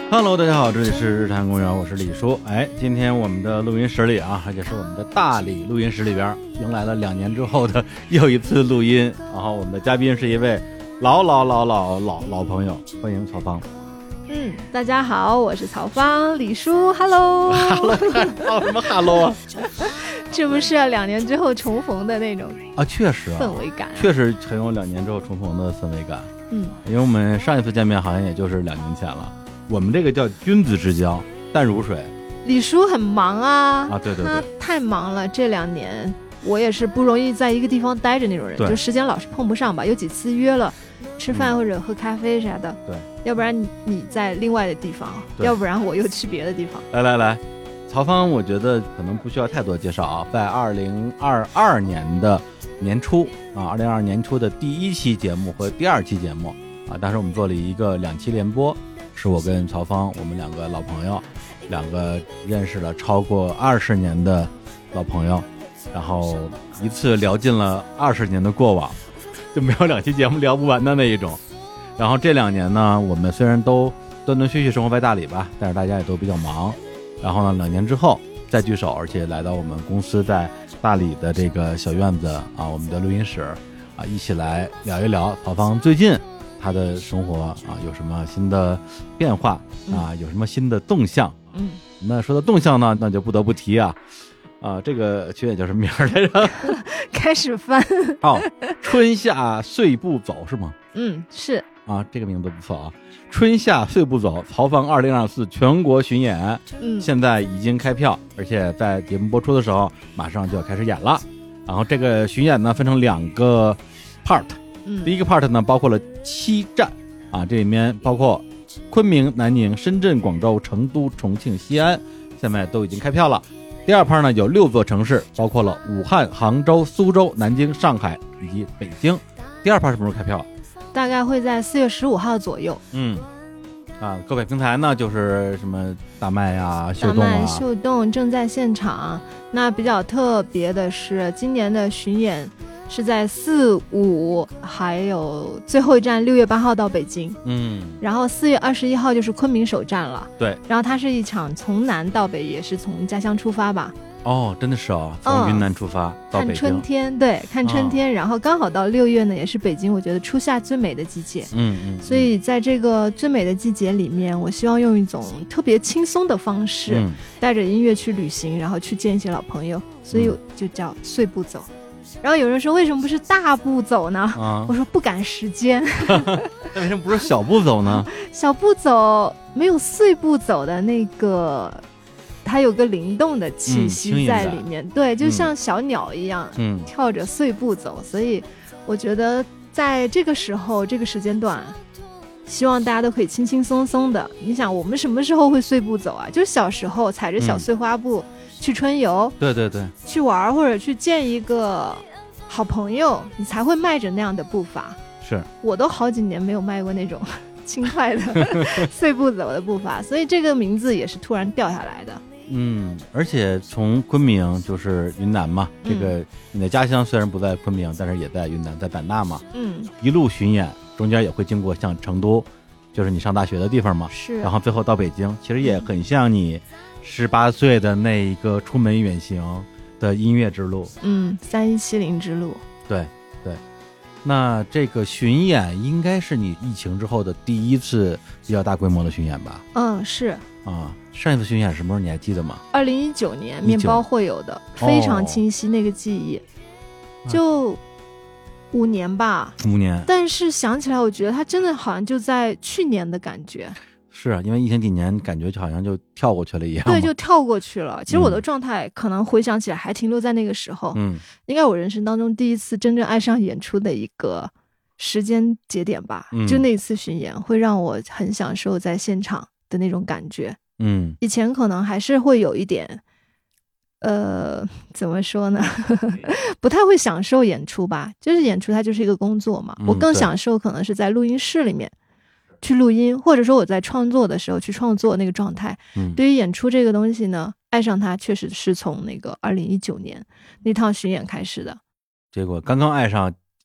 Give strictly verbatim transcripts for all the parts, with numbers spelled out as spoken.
Hello， 大家好，这里是日坛公园，我是李叔。哎，今天我们的录音室里啊，也是我们的大理录音室里边，迎来了两年之后的又一次录音。然后我们的嘉宾是一位老老老老老老朋友，欢迎曹芳。 嗯，大家好，我是曹芳，李叔 ，Hello， Hello， 什么 Hello 啊？ 这不是两年之后重逢的那种啊？确实啊， 氛围感、啊， 确实很有两年之后重逢的氛围感。 嗯， 因为我们上一次见面好像也就是两年前了。我们这个叫君子之交，淡如水。 李叔很忙啊， 啊，对对对， 他太忙了。这两年我也是不容易在一个地方待着那种人，就时间老是碰不上吧。有几次约了吃饭或者喝咖啡啥的， 对、嗯， 要不然你你在另外的地方，要不然我又去别的地方。 来来来，曹芳，我觉得可能不需要太多介绍啊，在二零二二年的年初啊，二零二二年初的第一期节目和第二期节目啊，当时我们做了一个两期联播。是我跟曹芳，我们两个老朋友，两个认识了超过二十年的老朋友，然后一次聊尽了二十年的过往，就没有两期节目聊不完的那一种。然后这两年呢，我们虽然都断断续续生活在大理吧，但是大家也都比较忙。然后呢，两年之后再聚首，而且来到我们公司在大理的这个小院子啊，我们的录音室啊，一起来聊一聊曹芳最近他的生活啊有什么新的变化啊、嗯、有什么新的动向。 嗯， 那说到动向呢，那就不得不提啊啊这个曲也就是名儿来着开始翻哦，春夏岁不走是吗？ 嗯，是啊，这个名字不错啊。春夏岁不走，曹芳二零二四全国巡演， 嗯， 现在已经开票，而且在节目播出的时候马上就要开始演了。然后这个巡演呢分成两个 part。第一个 part 呢，包括了七站啊，这里面包括昆明、南宁、深圳、广州、成都、重庆、西安，现在都已经开票了。第二 part 呢，有六座城市，包括了武汉、杭州、苏州、南京、上海以及北京。第二 part 什么时候开票？ 大概会在四月十五号左右。 嗯，啊，各位平台呢，就是什么大麦啊、秀动啊， 大麦、秀动正在现场。那比较特别的是，今年的巡演是在四五，还有最后一站六月八号到北京， 嗯， 然后四月二十一号就是昆明首站了， 对， 然后它是一场从南到北，也是从家乡出发吧。 哦，真的是哦，从云南出发、嗯、到北京， 看春天，对，看春天、哦，然后刚好到六月呢，也是北京我觉得初夏最美的季节， 嗯嗯， 所以在这个最美的季节里面，我希望用一种特别轻松的方式，嗯、带着音乐去旅行，然后去见一些老朋友，所以就叫碎步走。然后有人说为什么不是大步走呢、啊、我说不赶时间那为什么不是小步走呢？ 小步走没有碎步走的那个，它有个灵动的气息在里面、嗯、对，就像小鸟一样、嗯、跳着碎步走。所以我觉得在这个时候这个时间段，希望大家都可以轻轻松松的。你想我们什么时候会碎步走啊？就是小时候踩着小碎花步、嗯去春游， 对对对， 去玩或者去见一个好朋友，你才会迈着那样的步伐。 是， 我都好几年没有迈过那种轻快的碎步走的步伐，所以这个名字也是突然掉下来的。 嗯，而且从昆明就是云南嘛、嗯、这个你的家乡虽然不在昆明，但是也在云南，在版纳嘛， 嗯， 一路巡演中间也会经过像成都，就是你上大学的地方嘛， 是， 然后最后到北京，其实也很像你十八岁的那一个出门远行的音乐之路， 嗯，三一七零之路， 对对。那这个巡演应该是你疫情之后的第一次比较大规模的巡演吧？ 嗯，是啊。上一次巡演什么时候你还记得吗？ 二零一九年面包会有的，非常清晰那个记忆，哦、就五年吧， 五年。 但是想起来，我觉得它真的好像就在去年的感觉。 是啊，因为疫情几年感觉就好像就跳过去了一样。 对，就跳过去了。其实我的状态可能回想起来还停留在那个时候， 嗯， 应该我人生当中第一次真正爱上演出的一个时间节点吧、嗯、就那次巡演会让我很享受在现场的那种感觉。 嗯， 以前可能还是会有一点呃怎么说呢不太会享受演出吧，就是演出它就是一个工作嘛、嗯、我更享受可能是在录音室里面去录音，或者说我在创作的时候去创作那个状态、嗯、对于演出这个东西呢，爱上它确实是从那个二零一九年那趟巡演开始的。 结果刚刚爱上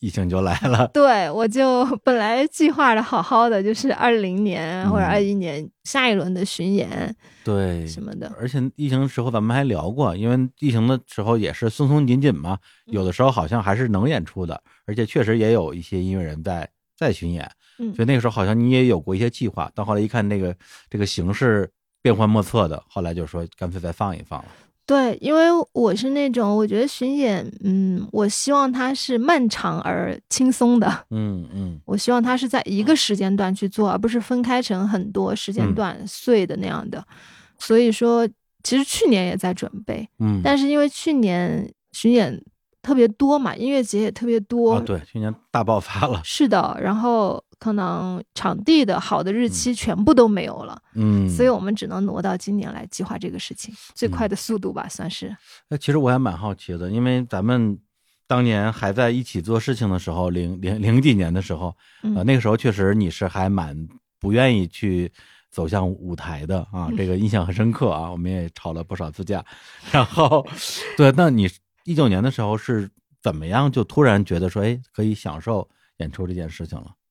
疫情就来了。 对，我就本来计划的好好的，就是二零年或者二一年下一轮的巡演， 对什么的。 而且疫情的时候咱们还聊过，因为疫情的时候也是松松紧紧嘛，有的时候好像还是能演出的，而且确实也有一些音乐人在在巡演。 嗯， 所以那个时候好像你也有过一些计划，到后来一看那个这个形势变幻莫测的，后来就说干脆再放一放了。 对，因为我是那种我觉得巡演，嗯，我希望它是漫长而轻松的， 嗯嗯， 我希望它是在一个时间段去做，而不是分开成很多时间段碎的那样的。嗯、所以说，其实去年也在准备， 嗯， 但是因为去年巡演特别多嘛，音乐节也特别多， 啊，对，去年大爆发了。 是的，然后可能场地的好的日期全部都没有了， 嗯， 所以我们只能挪到今年来计划这个事情，最快的速度吧，嗯、算是。 那其实我还蛮好奇的，因为咱们当年还在一起做事情的时候，零零零几年的时候， 嗯、 呃，那个时候确实你是还蛮不愿意去走向舞台的啊，这个印象很深刻啊，我们也吵了不少次架。然后，对，那你一九年的时候是怎么样就突然觉得说，哎，可以享受演出这件事情了？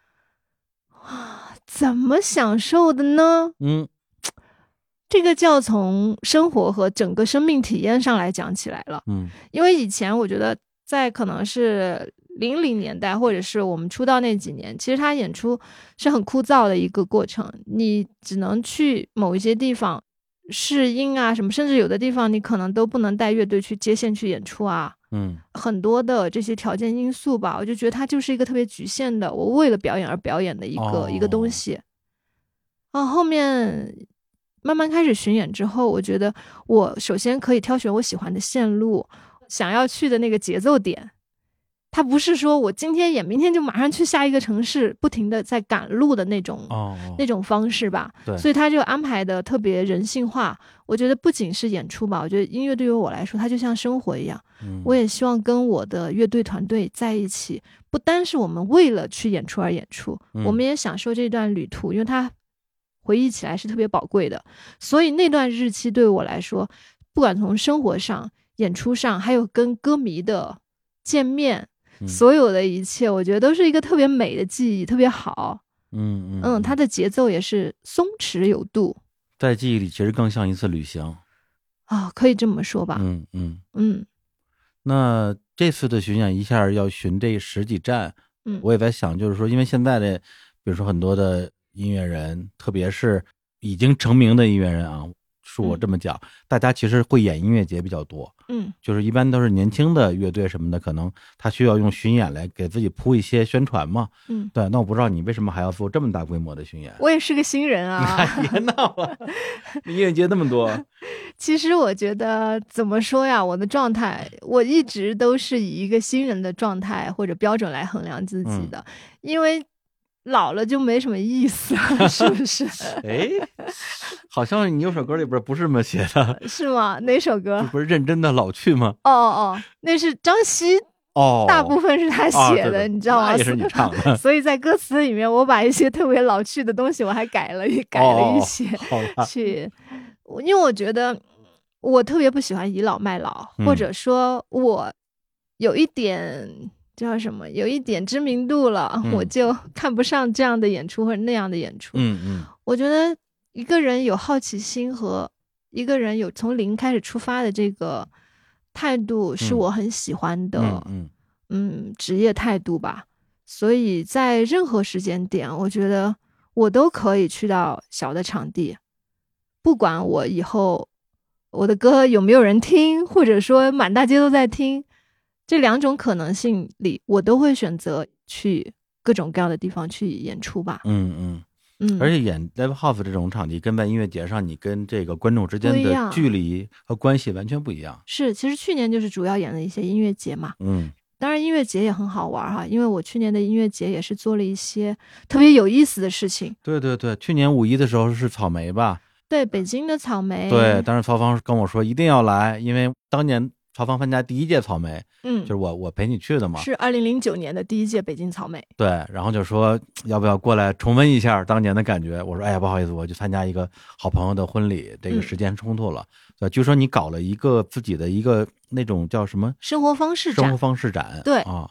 怎么享受的呢？ 嗯， 这个就要从生活和整个生命体验上来讲起来了。 嗯， 因为以前我觉得在可能是零零年代或者是我们出道那几年，其实他演出是很枯燥的一个过程，你只能去某一些地方试音啊什么，甚至有的地方你可能都不能带乐队去接线去演出啊。 嗯， 很多的这些条件因素吧，我就觉得它就是一个特别局限的，我为了表演而表演的一个、哦、一个东西。啊，后面慢慢开始巡演之后，我觉得我首先可以挑选我喜欢的线路，想要去的那个节奏点。它不是说我今天演，明天就马上去下一个城市，不停的在赶路的那种、 哦、 那种方式吧。 对， 所以他就安排的特别人性化。我觉得不仅是演出吧，我觉得音乐对于我来说，它就像生活一样。 嗯、 我也希望跟我的乐队团队在一起，不单是我们为了去演出而演出， 嗯、 我们也享受这段旅途，因为它回忆起来是特别宝贵的。所以那段日期对我来说，不管从生活上、演出上，还有跟歌迷的见面。 嗯、 所有的一切我觉得都是一个特别美的记忆，特别好。 嗯嗯嗯，它的节奏也是松弛有度， 在记忆里其实更像一次旅行啊、哦，可以这么说吧。 嗯嗯嗯。 那这次的巡演一下要巡这十几站， 嗯， 我也在想，就是说因为现在的比如说很多的音乐人，特别是已经成名的音乐人啊，是我这么讲、嗯、大家其实会演音乐节比较多。 嗯， 就是一般都是年轻的乐队什么的，可能他需要用巡演来给自己铺一些宣传嘛。 嗯， 对。那我不知道你为什么还要做这么大规模的巡演？ 我也是个新人啊！ 别闹了，音乐节那么多。 其实我觉得怎么说呀，我的状态我一直都是以一个新人的状态或者标准来衡量自己的，嗯、因为老了就没什么意思了，是不是？ 哎，好像你有首歌里边不是这么写的， 是吗？哪首歌？ 不是认真的老去吗？ 哦哦哦，那是张希哦，大部分是他写的，哦、对对， 你知道吗？ 也是你唱的。 所以在歌词里面，我把一些特别老去的东西，我还改了改了一些、 哦、 去，因为我觉得我特别不喜欢倚老卖老， 嗯、 或者说我有一点。叫什么？有一点知名度了、嗯，我就看不上这样的演出或者那样的演出。 嗯嗯， 我觉得一个人有好奇心和一个人有从零开始出发的这个态度，是我很喜欢的。 嗯嗯， 嗯，职业态度吧。所以在任何时间点，我觉得我都可以去到小的场地，不管我以后我的歌有没有人听，或者说满大街都在听。这两种可能性里，我都会选择去各种各样的地方去演出吧。 嗯嗯嗯， 而且演 live house 这种场地，跟在音乐节上，你跟这个观众之间的距离和关系完全不一样。 是，其实去年就是主要演的一些音乐节嘛。 嗯， 当然音乐节也很好玩哈，因为我去年的音乐节也是做了一些特别有意思的事情。 对对对，去年五一的时候是草莓吧？ 对，北京的草莓。 对，当时曹芳跟我说一定要来，因为当年曹芳参加第一届草莓。 嗯， 就是我我陪你去的嘛， 是二零零九年的第一届北京草莓。 对，然后就说要不要过来重温一下当年的感觉。我说哎呀不好意思，我去参加一个好朋友的婚礼，这个时间冲突了。对、嗯，据说你搞了一个自己的一个那种叫什么生活方式展， 生活方式展。 对啊，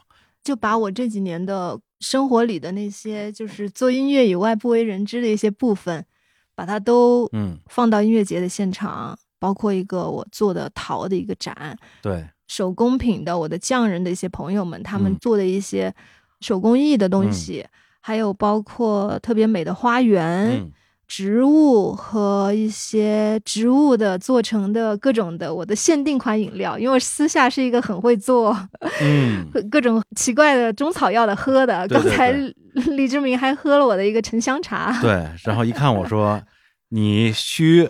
就把我这几年的生活里的那些就是做音乐以外不为人知的一些部分，把它都放到音乐节的现场，嗯、包括一个我做的陶的一个展， 对， 手工品的我的匠人的一些朋友们他们做的一些手工艺的东西，嗯、还有包括特别美的花园。嗯植物和一些植物的做成的各种的我的限定款饮料，因为我私下是一个很会做嗯各种奇怪的中草药的喝的， 对对对， 刚才李志明还喝了我的一个沉香茶， 对，然后一看我说你虚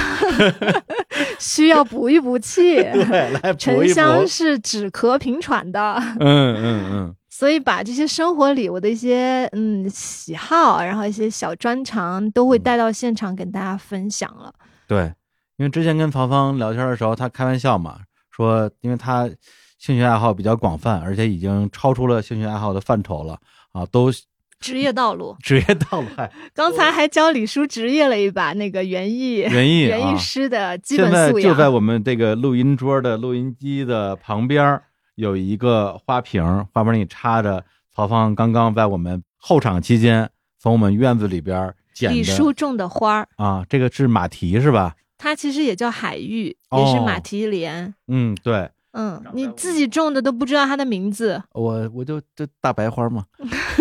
需要补一补气对，来补一补， 沉香是止咳平喘的， 嗯嗯嗯， 所以把这些生活里我的一些嗯喜好，然后一些小专长都会带到现场跟大家分享了。 对，因为之前跟曹芳聊天的时候，他开玩笑嘛，说因为他兴趣爱好比较广泛，而且已经超出了兴趣爱好的范畴了啊，都职业道路， 职业道路。 刚才还教李叔职业了一把那个园艺， 园艺园艺师的基本素养。 现在就在我们这个录音桌的录音机的旁边有一个花瓶，花瓶里插着曹芳刚刚在我们候场期间从我们院子里边捡的李叔种的花啊，这个是马蹄是吧？ 它其实也叫海芋，哦、也是马蹄莲。 嗯，对。 嗯，你自己种的都不知道它的名字， 我我就这大白花嘛，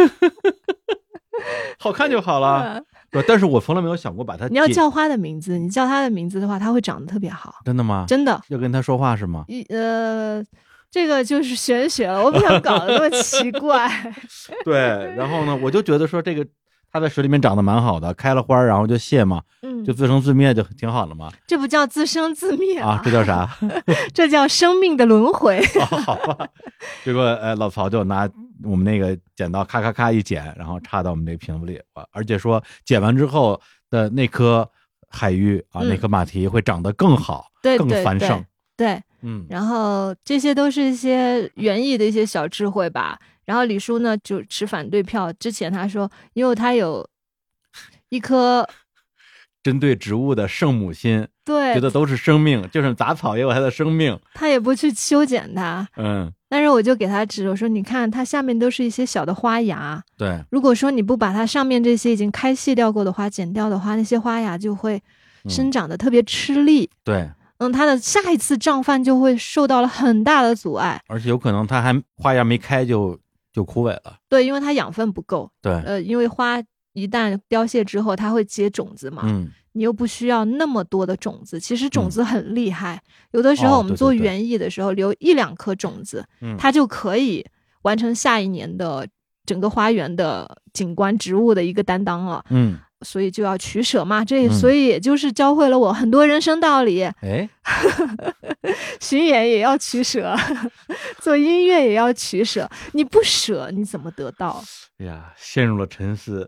好看就好了。对，但是我从来没有想过把它。 你要叫花的名字，你叫它的名字的话，它会长得特别好。 真的吗？ 真的。 要跟它说话是吗？ 呃，这个就是玄学了，我不想搞得那么奇怪。 对，然后呢，我就觉得说这个。它在水里面长得蛮好的，开了花然后就谢嘛，嗯，就自生自灭就挺好的嘛。 这不叫自生自灭 啊, 啊，这叫啥？ 这叫生命的轮回。 哦、好吧，结果呃老曹就拿我们那个剪刀咔咔咔一剪，然后插到我们这个瓶子里，而且说剪完之后的那颗海芋啊，嗯、那颗马蹄会长得更好， 对， 更繁盛。 对，对嗯，然后这些都是一些园艺的一些小智慧吧。然后李叔呢就持反对票，之前他说因为他有一颗针对植物的圣母心， 对， 觉得都是生命，就是杂草也有它的生命， 他也不去修剪它， 嗯， 但是我就给他指，我说你看它下面都是一些小的花芽， 对， 如果说你不把它上面这些已经开卸掉过的花剪掉的话，那些花芽就会生长得特别吃力， 嗯、对。 嗯，它的下一次胀饭就会受到了很大的阻碍， 而且有可能它还花芽没开就就枯萎了。 对，因为它养分不够。 对， 呃，因为花一旦凋谢之后，它会结种子嘛。 嗯， 你又不需要那么多的种子，其实种子很厉害。嗯、有的时候我们做园艺的时候，哦、对对对留一两颗种子，嗯，它就可以完成下一年的整个花园的景观植物的一个担当了。 嗯。 所以就要取舍嘛，这所以也就是教会了我很多人生道理。 哎， 巡演也要取舍，做音乐也要取舍，你不舍你怎么得到？ 哎呀，陷入了沉思，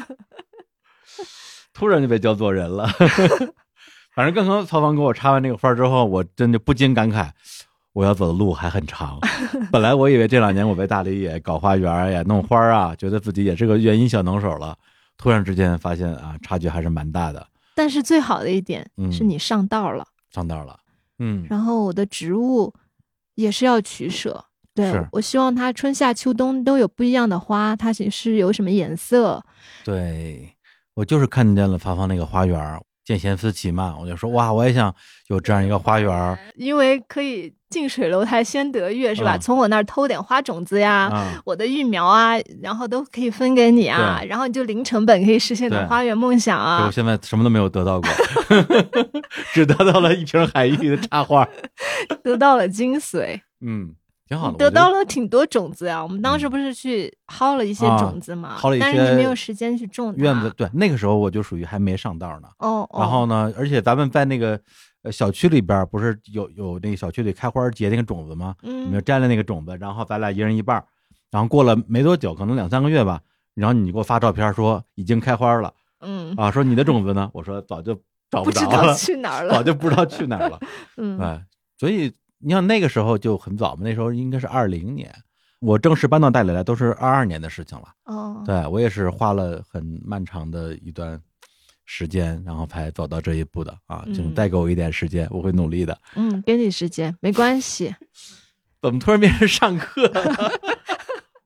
突然就被教做人了。反正刚刚曹芳给我插完这个花之后，我真的不禁感慨，我要走的路还很长。本来我以为这两年我在大理也搞花园也弄花啊，觉得自己也是个园艺小能手了。突然之间发现啊，差距还是蛮大的。 但是最好的一点是你上道了， 嗯、上道了，嗯。 然后我的植物也是要取舍，对，我希望它春夏秋冬都有不一样的花，它是有什么颜色。 对，我就是看见了芳芳那个花园，见贤思齐嘛，我就说哇，我也想有这样一个花园， 因为可以近水楼台先得月是吧、嗯、从我那儿偷点花种子呀、嗯、我的育苗啊，然后都可以分给你啊，然后你就零成本可以实现你的花园梦想啊。 我现在什么都没有得到过只得到了一瓶海芋的插花得到了精髓， 嗯，挺好的， 得到了挺多种子呀。我们当时不是去薅了一些种子嘛、 嗯啊、 但是你没有时间去种它。 院子对，那个时候我就属于还没上道呢。 哦，哦然后呢，而且咱们在那个呃小区里边不是有有那个小区里开花结那个种子吗？嗯，你就摘了那个种子，然后咱俩一人一半，然后过了没多久，可能两三个月吧，然后你给我发照片说已经开花了。嗯，啊，说你的种子呢？我说早就找不着了， 不知道去哪儿了， 早就不知道去哪儿了。嗯，对，所以你看那个时候就很早嘛，那时候应该是二零年，我正式搬到大理来都是二二年的事情了。哦，对，我也是花了很漫长的一段时间，然后才走到这一步的啊！请再给我一点时间，我会努力的。 嗯，给你时间没关系。 怎么突然变成上课了？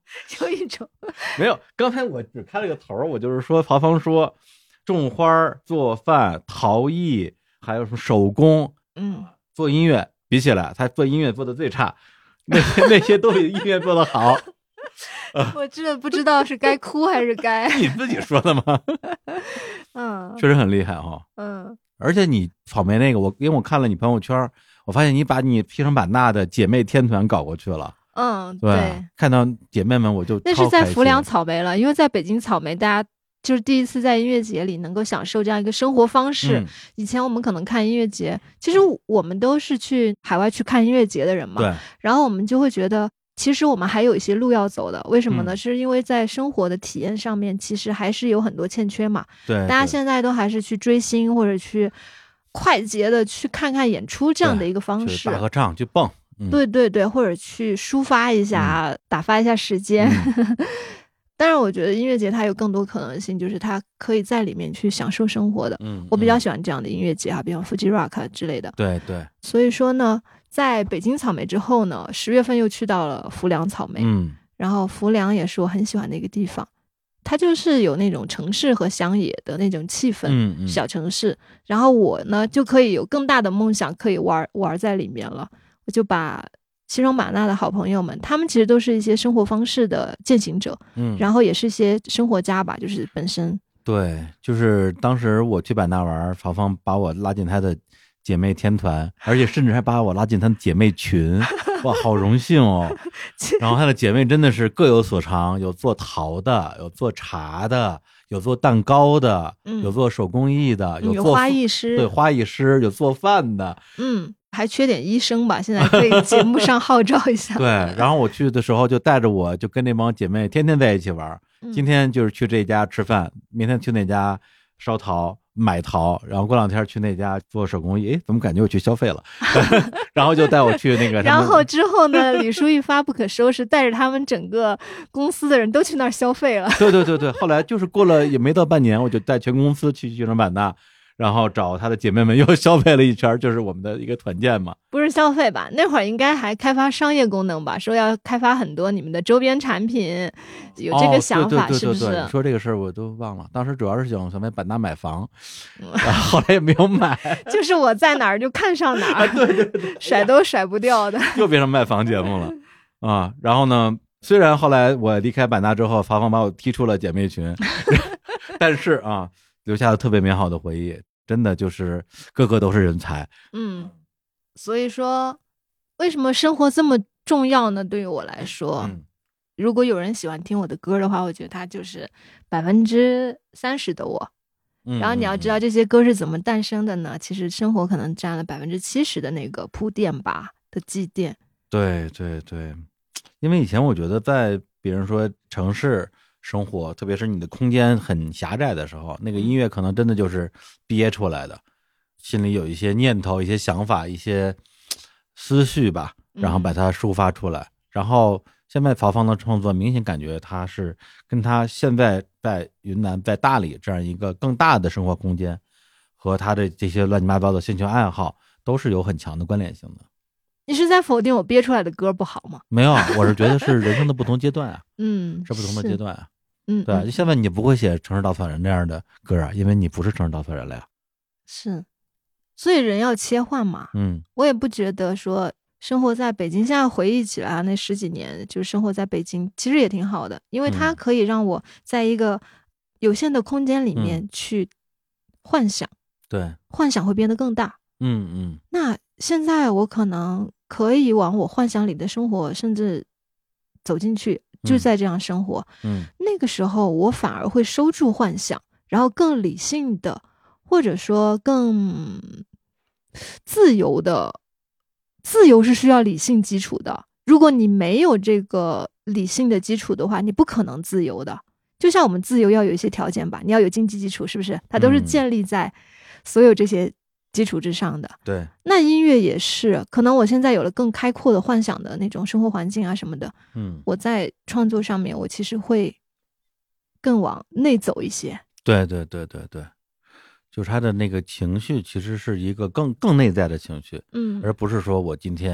那种。 没有，刚才我只开了个头，我就是说曹芳说种花、做饭、陶艺，还有什么手工， 嗯， 做音乐比起来，他做音乐做的最差，那些那些都比音乐做的好。 我真的不知道是该哭还是该你自己说的吗？ 嗯， 确实很厉害哈、哦。 嗯， 而且你草莓那个，我因为我看了你朋友圈，我发现你把你西双版纳的姐妹天团搞过去了。 嗯， 对， 对， 看到姐妹们我就那是在浮梁草莓了，因为在北京草莓，大家就是第一次在音乐节里能够享受这样一个生活方式。嗯、以前我们可能看音乐节，其实我们都是去海外去看音乐节的人嘛， 对， 然后我们就会觉得。其实我们还有一些路要走的，为什么呢？嗯、是因为在生活的体验上面，其实还是有很多欠缺嘛。 对， 大家现在都还是去追星或者去快捷的去看看演出这样的一个方式， 大合唱去蹦、 嗯，对对对，或者去抒发一下、嗯、打发一下时间。嗯、当然，我觉得音乐节它有更多可能性，就是它可以在里面去享受生活的。嗯，我比较喜欢这样的音乐节啊，比方 Fuji Rock 之类的。 对对， 所以说呢。在北京草莓之后呢，十月份又去到了浮梁草莓， 嗯， 然后浮梁也是我很喜欢的一个地方，它就是有那种城市和乡野的那种气氛， 嗯嗯， 小城市，然后我呢就可以有更大的梦想，可以玩玩在里面了。我就把西双版纳的好朋友们，他们其实都是一些生活方式的践行者， 嗯， 然后也是一些生活家吧，就是本身。 对，就是当时我去版纳玩，曹芳把我拉进他的姐妹天团，而且甚至还把我拉进她的姐妹群，哇，好荣幸哦！然后她的姐妹真的是各有所长，有做陶的，有做茶的，有做蛋糕的， 嗯、 有做手工艺的，有做有花艺师， 对，花艺师，有做饭的， 嗯，还缺点医生吧？现在可以节目上号召一下。 对，然后我去的时候就带着我就跟那帮姐妹天天在一起玩， 嗯、 今天就是去这家吃饭，明天去那家烧陶。买陶，然后过两天去那家做手工艺，诶，怎么感觉我去消费了？然后就带我去那个， 然后之后呢，李叔一发不可收拾，带着他们整个公司的人都去那儿消费了。 对对对对，后来就是过了也没到半年，我就带全公司去西双版纳，然后找他的姐妹们又消费了一圈，就是我们的一个团建嘛。 不是消费吧？那会儿应该还开发商业功能吧？说要开发很多你们的周边产品，有这个想法， 哦、对对对对对是不是？ 你说这个事儿我都忘了，当时主要是想想在版纳买房，然后后来也没有买。 就是我在哪儿就看上哪儿， 啊、对对对， 甩都甩不掉的。 又变成卖房节目了啊！然后呢，虽然后来我离开版纳之后，曹芳把我踢出了姐妹群，但是啊，留下了特别美好的回忆。真的就是个个都是人才。 嗯，所以说为什么生活这么重要呢？对于我来说、 嗯、 如果有人喜欢听我的歌的话，我觉得他就是百分之三十的我、 嗯、 然后你要知道这些歌是怎么诞生的呢？其实生活可能占了百分之七十的那个铺垫吧，的积淀。 对对对，因为以前我觉得在比如说城市生活，特别是你的空间很狭窄的时候，那个音乐可能真的就是憋出来的，心里有一些念头、一些想法、一些思绪吧，然后把它抒发出来。嗯、然后现在曹芳的创作明显感觉他是跟他现在在云南在大理这样一个更大的生活空间和他的这些乱七八糟的兴趣爱好都是有很强的关联性的。 你是在否定我憋出来的歌不好吗？ 没有，我是觉得是人生的不同阶段啊。 嗯， 是不同的阶段啊。 嗯， 对啊， 嗯现在你不会写城市稻草人这样的歌啊，因为你不是城市稻草人了呀。 是，所以人要切换嘛。 嗯， 我也不觉得说生活在北京，现在回忆起来啊，那十几年就是生活在北京，其实也挺好的，因为它可以让我在一个有限的空间里面去幻想。 嗯、对， 幻想会变得更大。 嗯嗯。 那现在我可能可以往我幻想里的生活，甚至走进去，就在这样生活。 嗯， 那个时候我反而会收住幻想，然后更理性的，或者说更自由的。自由是需要理性基础的，如果你没有这个理性的基础的话，你不可能自由的。就像我们自由要有一些条件吧，你要有经济基础，是不是？它都是建立在所有这些基础之上的。 对， 那音乐也是，可能我现在有了更开阔的幻想的那种生活环境啊什么的， 嗯， 我在创作上面，我其实会更往内走一些。 对对对对对，就是他的那个情绪其实是一个更更内在的情绪， 嗯， 而不是说我今天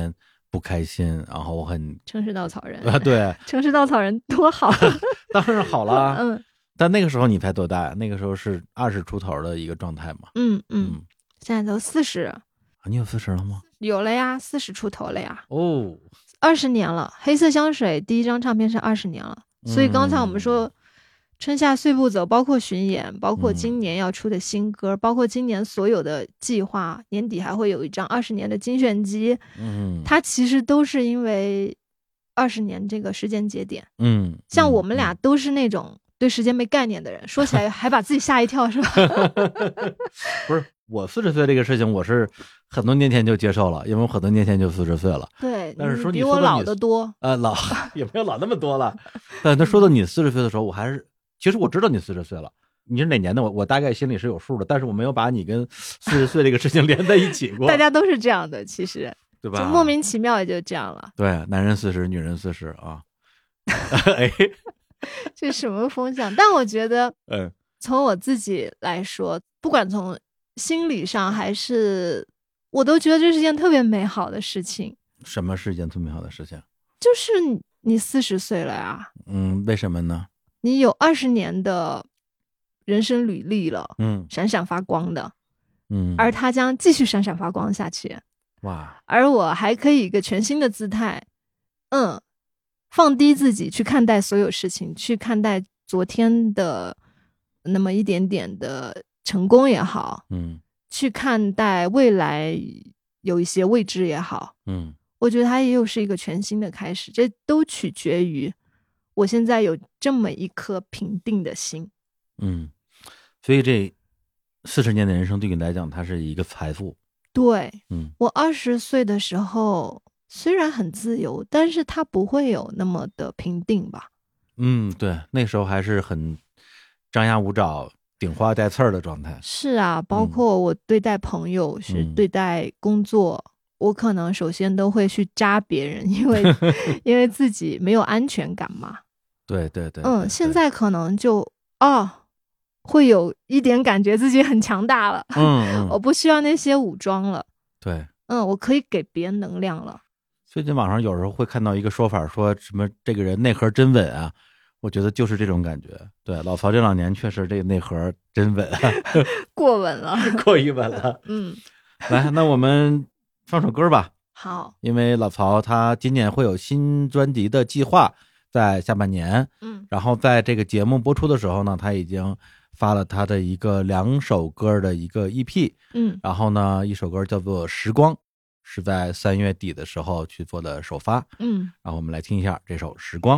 不开心，然后我很城市稻草人啊，对， 城市稻草人多好， 当然好了， 嗯， 但那个时候你才多大？那个时候是二十出头的一个状态嘛， 嗯嗯，现在都四十， 你有四十了吗？ 有了呀，四十出头了呀， 哦， 二十年了，黑色香水第一张唱片是二十年了，所以刚才我们说。嗯春夏碎步走，包括巡演，包括今年要出的新歌，嗯、包括今年所有的计划，年底还会有一张二十年的精选集。 嗯， 它其实都是因为二十年这个时间节点。 嗯， 像我们俩都是那种对时间没概念的人，嗯、说起来还把自己吓一跳，是吧？ 不是，我四十岁这个事情，我是很多年前就接受了，因为我很多年前就四十岁了。 对， 但是说你比我老得多。 呃，老也没有老那么多了。但他说到你四十岁的时候，我还是。其实我知道你四十岁了，你是哪年的？我我大概心里是有数的，但是我没有把你跟四十岁这个事情连在一起过。 大家都是这样的，其实对吧？ 就莫名其妙也就这样了。 对，男人四十，女人四十啊。哎， 这什么风向？但我觉得， 嗯， 从我自己来说，不管从心理上还是，我都觉得这是件特别美好的事情。 什么是一件特别美好的事情？ 就是你四十岁了呀。 嗯，为什么呢？ 你有二十年的人生履历了， 嗯， 闪闪发光的， 嗯， 而它将继续闪闪发光下去。 哇！ 而我还可以一个全新的姿态，嗯，放低自己去看待所有事情，去看待昨天的那么一点点的成功也好， 嗯， 去看待未来有一些未知也好， 嗯， 我觉得它也有是一个全新的开始，这都取决于我现在有这么一颗平定的心。 嗯，所以这四十年的人生对你来讲，它是一个财富。 对， 嗯， 我二十岁的时候虽然很自由，但是它不会有那么的平定吧。 嗯，对，那时候还是很张牙舞爪、顶花带刺儿的状态。 是啊，包括我对待朋友，嗯、是对待工作，我可能首先都会去扎别人，因为因为自己没有安全感嘛。 对对 对, 对， 嗯，现在可能就哦，会有一点感觉自己很强大了。 嗯, 嗯， 我不需要那些武装了。 对， 嗯，我可以给别人能量了。 最近网上有时候会看到一个说法，说什么这个人内核真稳啊，我觉得就是这种感觉。对，老曹这两年确实这个内核真稳， 过稳了， 过于稳了。 嗯， 来，那我们放首歌吧。 好， 因为老曹他今年会有新专辑的计划，在下半年。 嗯， 然后在这个节目播出的时候呢，他已经发了他的一个两首歌的一个 E P。 嗯， 然后呢，一首歌叫做《时光》，是在三月底的时候去做的首发。 嗯， 然后我们来听一下这首《时光》。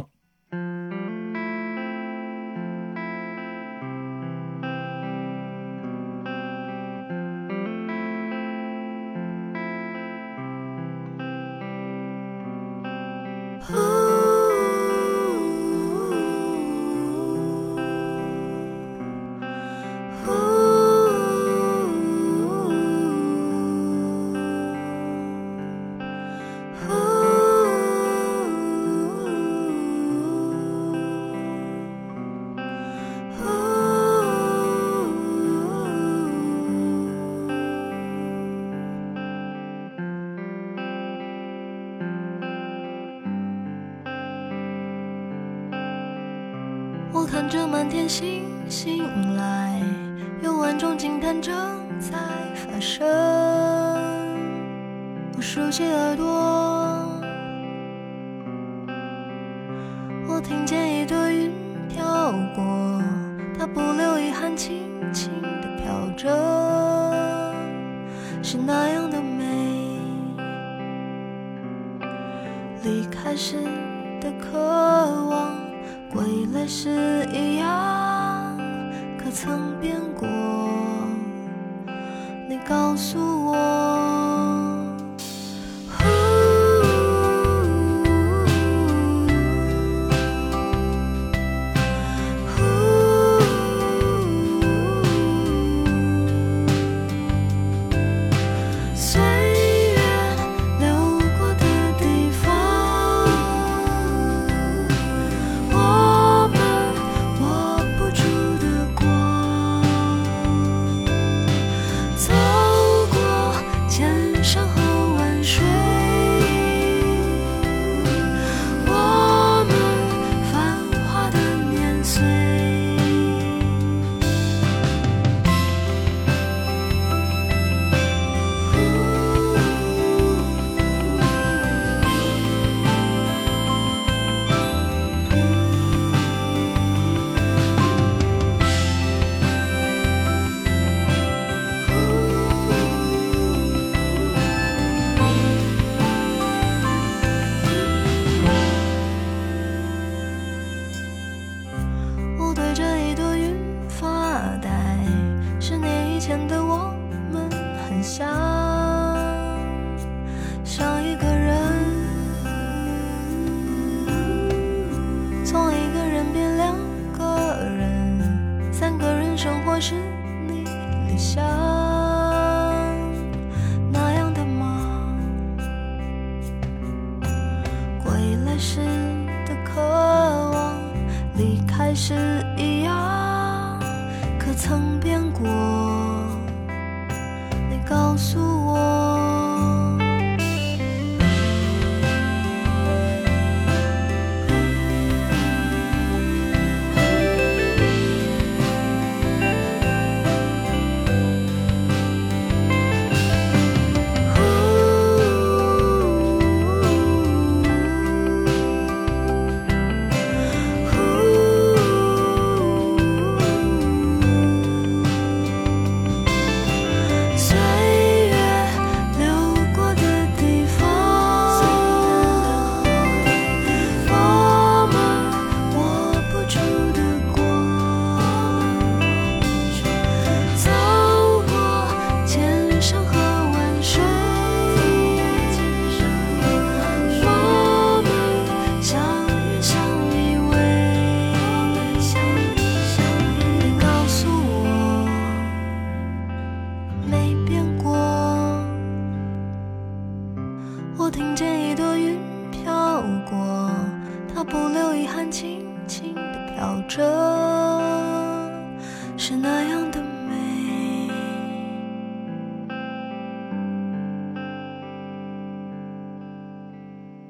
我看着满天星星来，有万种惊叹正在发生。我竖起耳朵，我听见一朵云飘过，它不留遗憾，轻轻地飘着，是那样的美。离开时的渴望，归来时一样，可曾变过？你告诉我。走过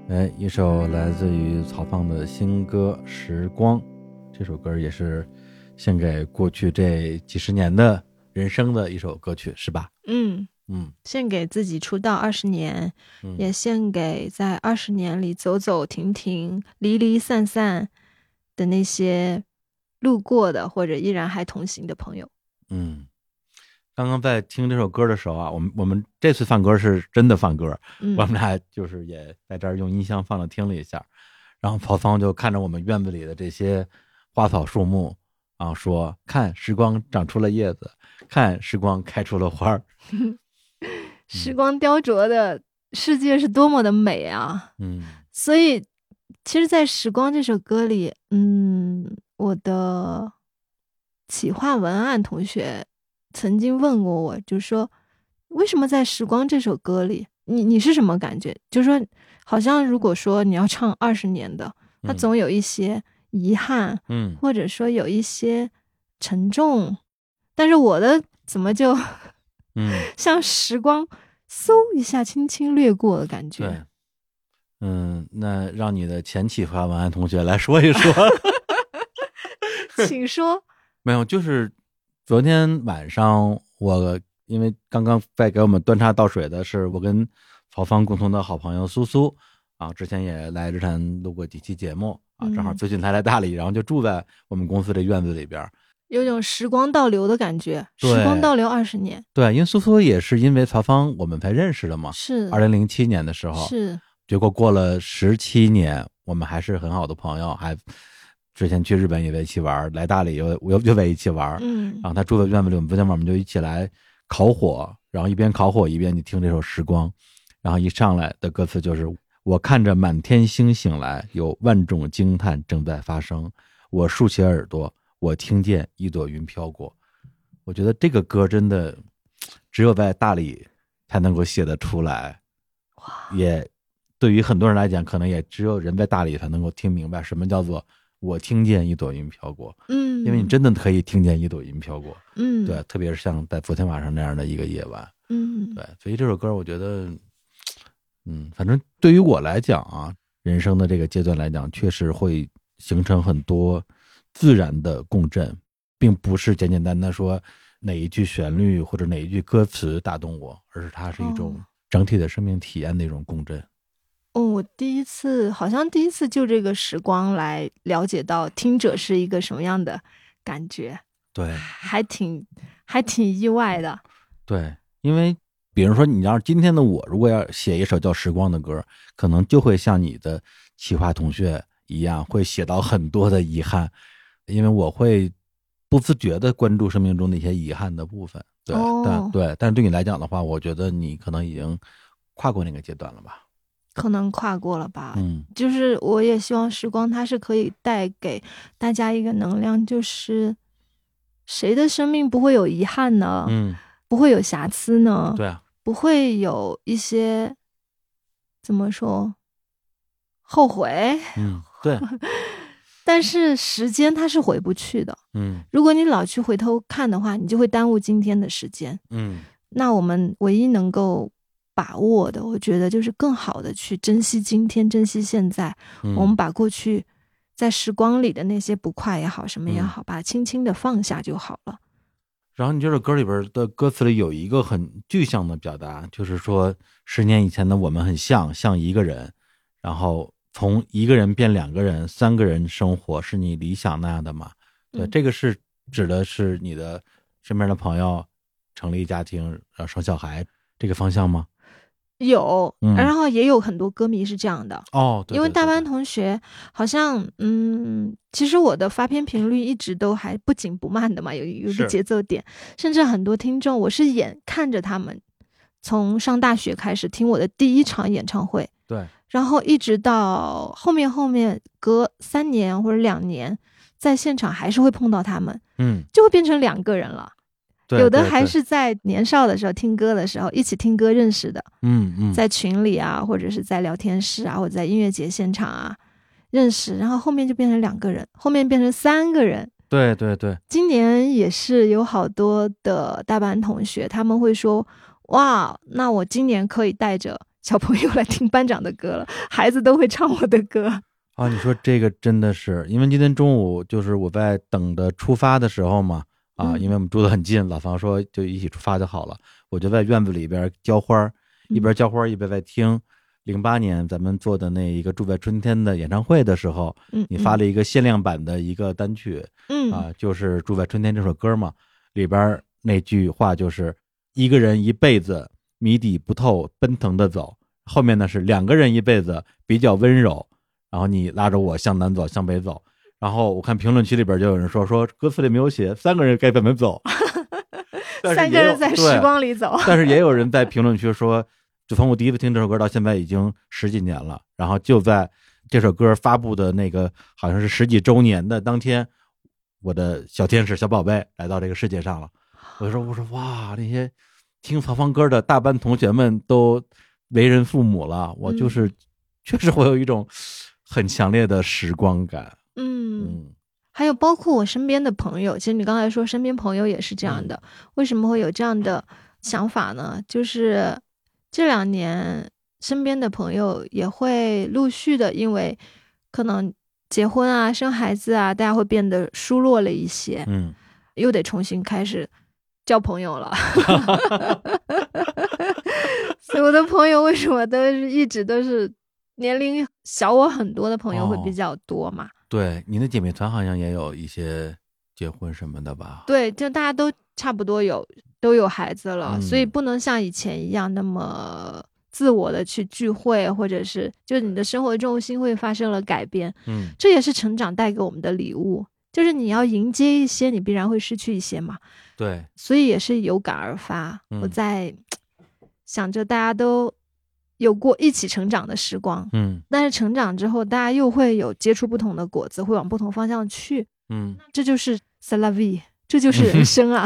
哎，一首来自于曹芳的新歌《时光》，这首歌也是献给过去这几十年的人生的一首歌曲，是吧？ 嗯嗯，献给自己出道二十年、嗯、也献给在二十年里走走停停离离散散的那些路过的或者依然还同行的朋友。 嗯，刚刚在听这首歌的时候啊，我们我们这次放歌是真的放歌、嗯、我们俩就是也在这儿用音箱放了听了一下，然后曹芳就看着我们院子里的这些花草树木啊，说看时光长出了叶子，看时光开出了花儿时光雕琢的世界是多么的美啊。 嗯， 所以其实在时光这首歌里，嗯，我的企划文案同学曾经问过我，就说为什么在时光这首歌里你你是什么感觉，就说好像如果说你要唱二十年的，它总有一些遗憾， 嗯， 或者说有一些沉重，但是我的怎么就嗯像时光嗖一下轻轻掠过的感觉。 对，嗯，那让你的前企划文案同学来说一说请说。 没有，就是昨天晚上我因为刚刚在给我们端茶倒水的是我跟曹芳共同的好朋友苏苏啊，之前也来日坛录过几期节目啊，正好最近他来大理、嗯、然后就住在我们公司的院子里边， 有种时光倒流的感觉。时光倒流二十年。 对，因为苏苏也是因为曹芳我们才认识的嘛， 是二零零七年的时候， 是结果过了十七年我们还是很好的朋友，还之前去日本也在一起玩，来大理又又又在一起玩， 嗯， 然后他住在院子里，我们昨天晚上我们就一起来烤火，然后一边烤火一边就听这首时光，然后一上来的歌词就是我看着满天星醒来，有万种惊叹正在发生，我竖起耳朵，我听见一朵云飘过。我觉得这个歌真的只有在大理才能够写得出来，也对于很多人来讲可能也只有人在大理才能够听明白什么叫做我听见一朵云飘过。 嗯， 因为你真的可以听见一朵云飘过。 嗯， 对，特别是像在昨天晚上那样的一个夜晚。 嗯， 对，所以这首歌我觉得嗯，反正对于我来讲啊，人生的这个阶段来讲，确实会形成很多自然的共振，并不是简简单单说哪一句旋律或者哪一句歌词打动我，而是它是一种整体的生命体验的一种共振。 哦，我第一次好像第一次就这个时光来了解到听者是一个什么样的感觉。 对， 还挺还挺意外的。 对，因为比如说你要是今天的我如果要写一首叫时光的歌，可能就会像你的企划同学一样，会写到很多的遗憾，因为我会不自觉的关注生命中的一些遗憾的部分。对，哦、但对，但是对你来讲的话，我觉得你可能已经跨过那个阶段了吧。 可能跨过了吧。 嗯， 就是我也希望时光它是可以带给大家一个能量，就是谁的生命不会有遗憾呢？ 嗯， 不会有瑕疵呢？ 对啊， 不会有一些怎么说后悔。 嗯，对。 但是时间它是回不去的。 嗯， 如果你老去回头看的话，你就会耽误今天的时间。 嗯， 那我们唯一能够把握的，我觉得就是更好的去珍惜今天，珍惜现在。 嗯、 我们把过去在时光里的那些不快也好，什么也好，嗯、把它轻轻的放下就好了。 然后你这首歌里边的歌词里有一个很具象的表达，就是说十年以前的我们很像像一个人，然后从一个人变两个人三个人生活，是你理想那样的吗？对、嗯、这个是指的是你的身边的朋友成立家庭然后生小孩这个方向吗？ 有、 嗯、 然后也有很多歌迷是这样的哦，对对对对， 因为大班同学好像嗯，其实我的发片频率一直都还不紧不慢的嘛，有有一个节奏点，甚至很多听众我是眼看着他们从上大学开始听我的第一场演唱会， 对， 然后一直到后面后面隔三年或者两年在现场还是会碰到他们， 嗯， 就会变成两个人了。 对， 有的还是在年少的时候听歌的时候一起听歌认识的， 嗯嗯， 在群里啊，或者是在聊天室啊，或者在音乐节现场啊认识，然后后面就变成两个人，后面变成三个人。 对对对， 今年也是有好多的大班同学，他们会说哇，那我今年可以带着小朋友来听班长的歌了，孩子都会唱我的歌啊。你说这个真的是，因为今天中午就是我在等的出发的时候嘛，啊， 嗯、 因为我们住得很近，老房说就一起出发就好了，我就在院子里边浇花，一边浇花一边在听零八年咱们做的那一个住在春天的演唱会的时候， 嗯， 你发了一个限量版的一个单曲， 嗯啊，就是住在春天这首歌嘛，里边那句话就是一个人一辈子谜底不透奔腾的走，后面呢是两个人一辈子比较温柔，然后你拉着我向南走向北走，然后我看评论区里边就有人说说歌词里没有写三个人该怎么走三个人在时光里走， 但是也有人在评论区说，就从我第一次听这首歌到现在已经十几年了，然后就在这首歌发布的那个好像是十几周年的当天，我的小天使小宝贝来到这个世界上了。我就说我说哇，那些听曹芳歌的大班同学们都为人父母了，我就是、嗯、确实会有一种很强烈的时光感。 嗯嗯，还有包括我身边的朋友，其实你刚才说身边朋友也是这样的、嗯、为什么会有这样的想法呢？就是这两年身边的朋友也会陆续的因为可能结婚啊生孩子啊，大家会变得疏落了一些， 嗯， 又得重新开始交朋友了所以我的朋友为什么都是一直都是年龄小我很多的朋友会比较多嘛、哦、 对，你的姐妹团好像也有一些结婚什么的吧？ 对，就大家都差不多有都有孩子了、 嗯、 所以不能像以前一样那么自我的去聚会，或者是就是你的生活重心会发生了改变。 嗯， 这也是成长带给我们的礼物，就是你要迎接一些你必然会失去一些嘛。 对， 所以也是有感而发、嗯、我在想着大家都有过一起成长的时光， 嗯， 但是成长之后大家又会有接触不同的果子，会往不同方向去， 嗯， 这就是 c'est la vie， 这就是人生啊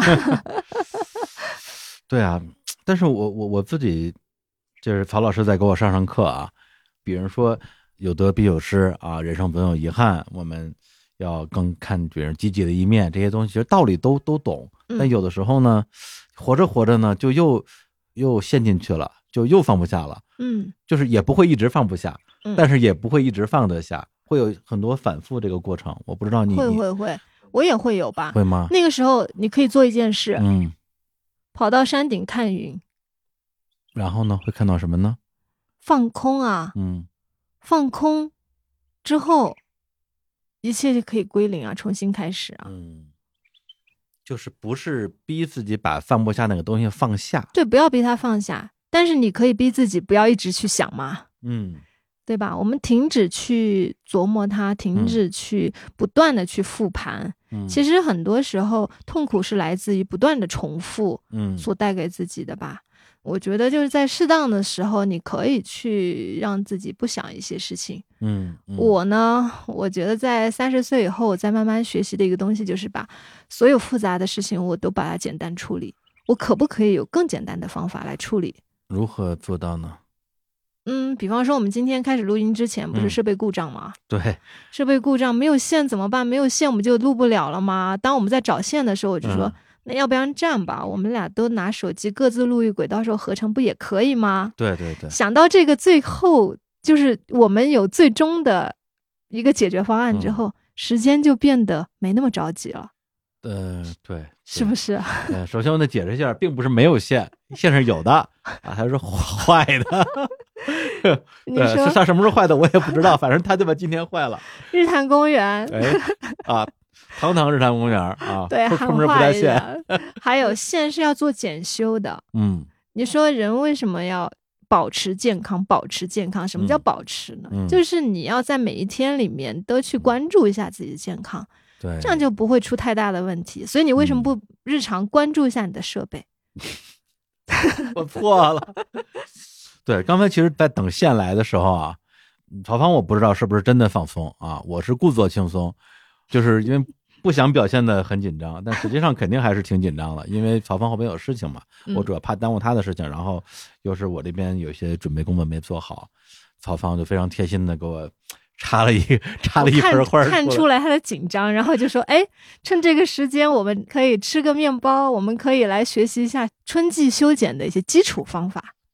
对啊，但是我我我自己就是曹老师在给我上上课啊，比如说有得必有失啊，人生总有遗憾，我们要更看别人积极的一面，这些东西其实道理都都懂，但有的时候呢、嗯、活着活着呢就又又陷进去了，就又放不下了， 嗯， 就是也不会一直放不下、 嗯、 但是也不会一直放得下，会有很多反复这个过程。我不知道你会会会我也会有吧？ 会吗？ 那个时候你可以做一件事， 嗯， 跑到山顶看云， 然后呢会看到什么呢？ 放空啊， 嗯， 放空之后一切就可以归零啊，重新开始啊。 嗯，就是不是逼自己把放不下那个东西放下， 对，不要逼他放下，但是你可以逼自己不要一直去想嘛， 嗯， 对吧？我们停止去琢磨它，停止去不断的去复盘、嗯、其实很多时候痛苦是来自于不断的重复所带给自己的吧、嗯、我觉得就是在适当的时候你可以去让自己不想一些事情。 嗯, 嗯我呢我觉得在三十岁以后我在慢慢学习的一个东西就是把所有复杂的事情我都把它简单处理，我可不可以有更简单的方法来处理？ 如何做到呢？ 嗯，比方说我们今天开始录音之前不是设备故障吗、 嗯、对， 设备故障没有线怎么办？没有线我们就录不了了吗？当我们在找线的时候我就说、嗯、那要不然这样吧，我们俩都拿手机各自录一轨，到时候合成不也可以吗？ 对对对， 想到这个最后就是我们有最终的一个解决方案之后、嗯、时间就变得没那么着急了。 呃，对， 是不是？ 呃，首先我得解释一下，并不是没有线，线是有的啊，它是坏的。 你说是它什么时候坏的我也不知道，反正它就把今天坏了。 日坛公园， 哎啊，堂堂日坛公园啊， 对， 出门不带线。 还有线是要做检修的。 嗯， 你说人为什么要保持健康？保持健康，什么叫保持呢？ 嗯、 就是你要在每一天里面都去关注一下自己的健康。 对， 这样就不会出太大的问题。所以你为什么不日常关注一下你的设备？ 嗯、我错了。对，刚才其实在等线来的时候啊，曹芳我不知道是不是真的放松啊，我是故作轻松，就是因为不想表现得很紧张，但实际上肯定还是挺紧张的，因为曹芳后边有事情嘛，我主要怕耽误他的事情，然后又是我这边有些准备工作没做好，曹芳就非常贴心的给我插了一插了一盆花， 看, 看出来他的紧张，然后就说：“哎，趁这个时间，我们可以吃个面包，我们可以来学习一下春季修剪的一些基础方法。”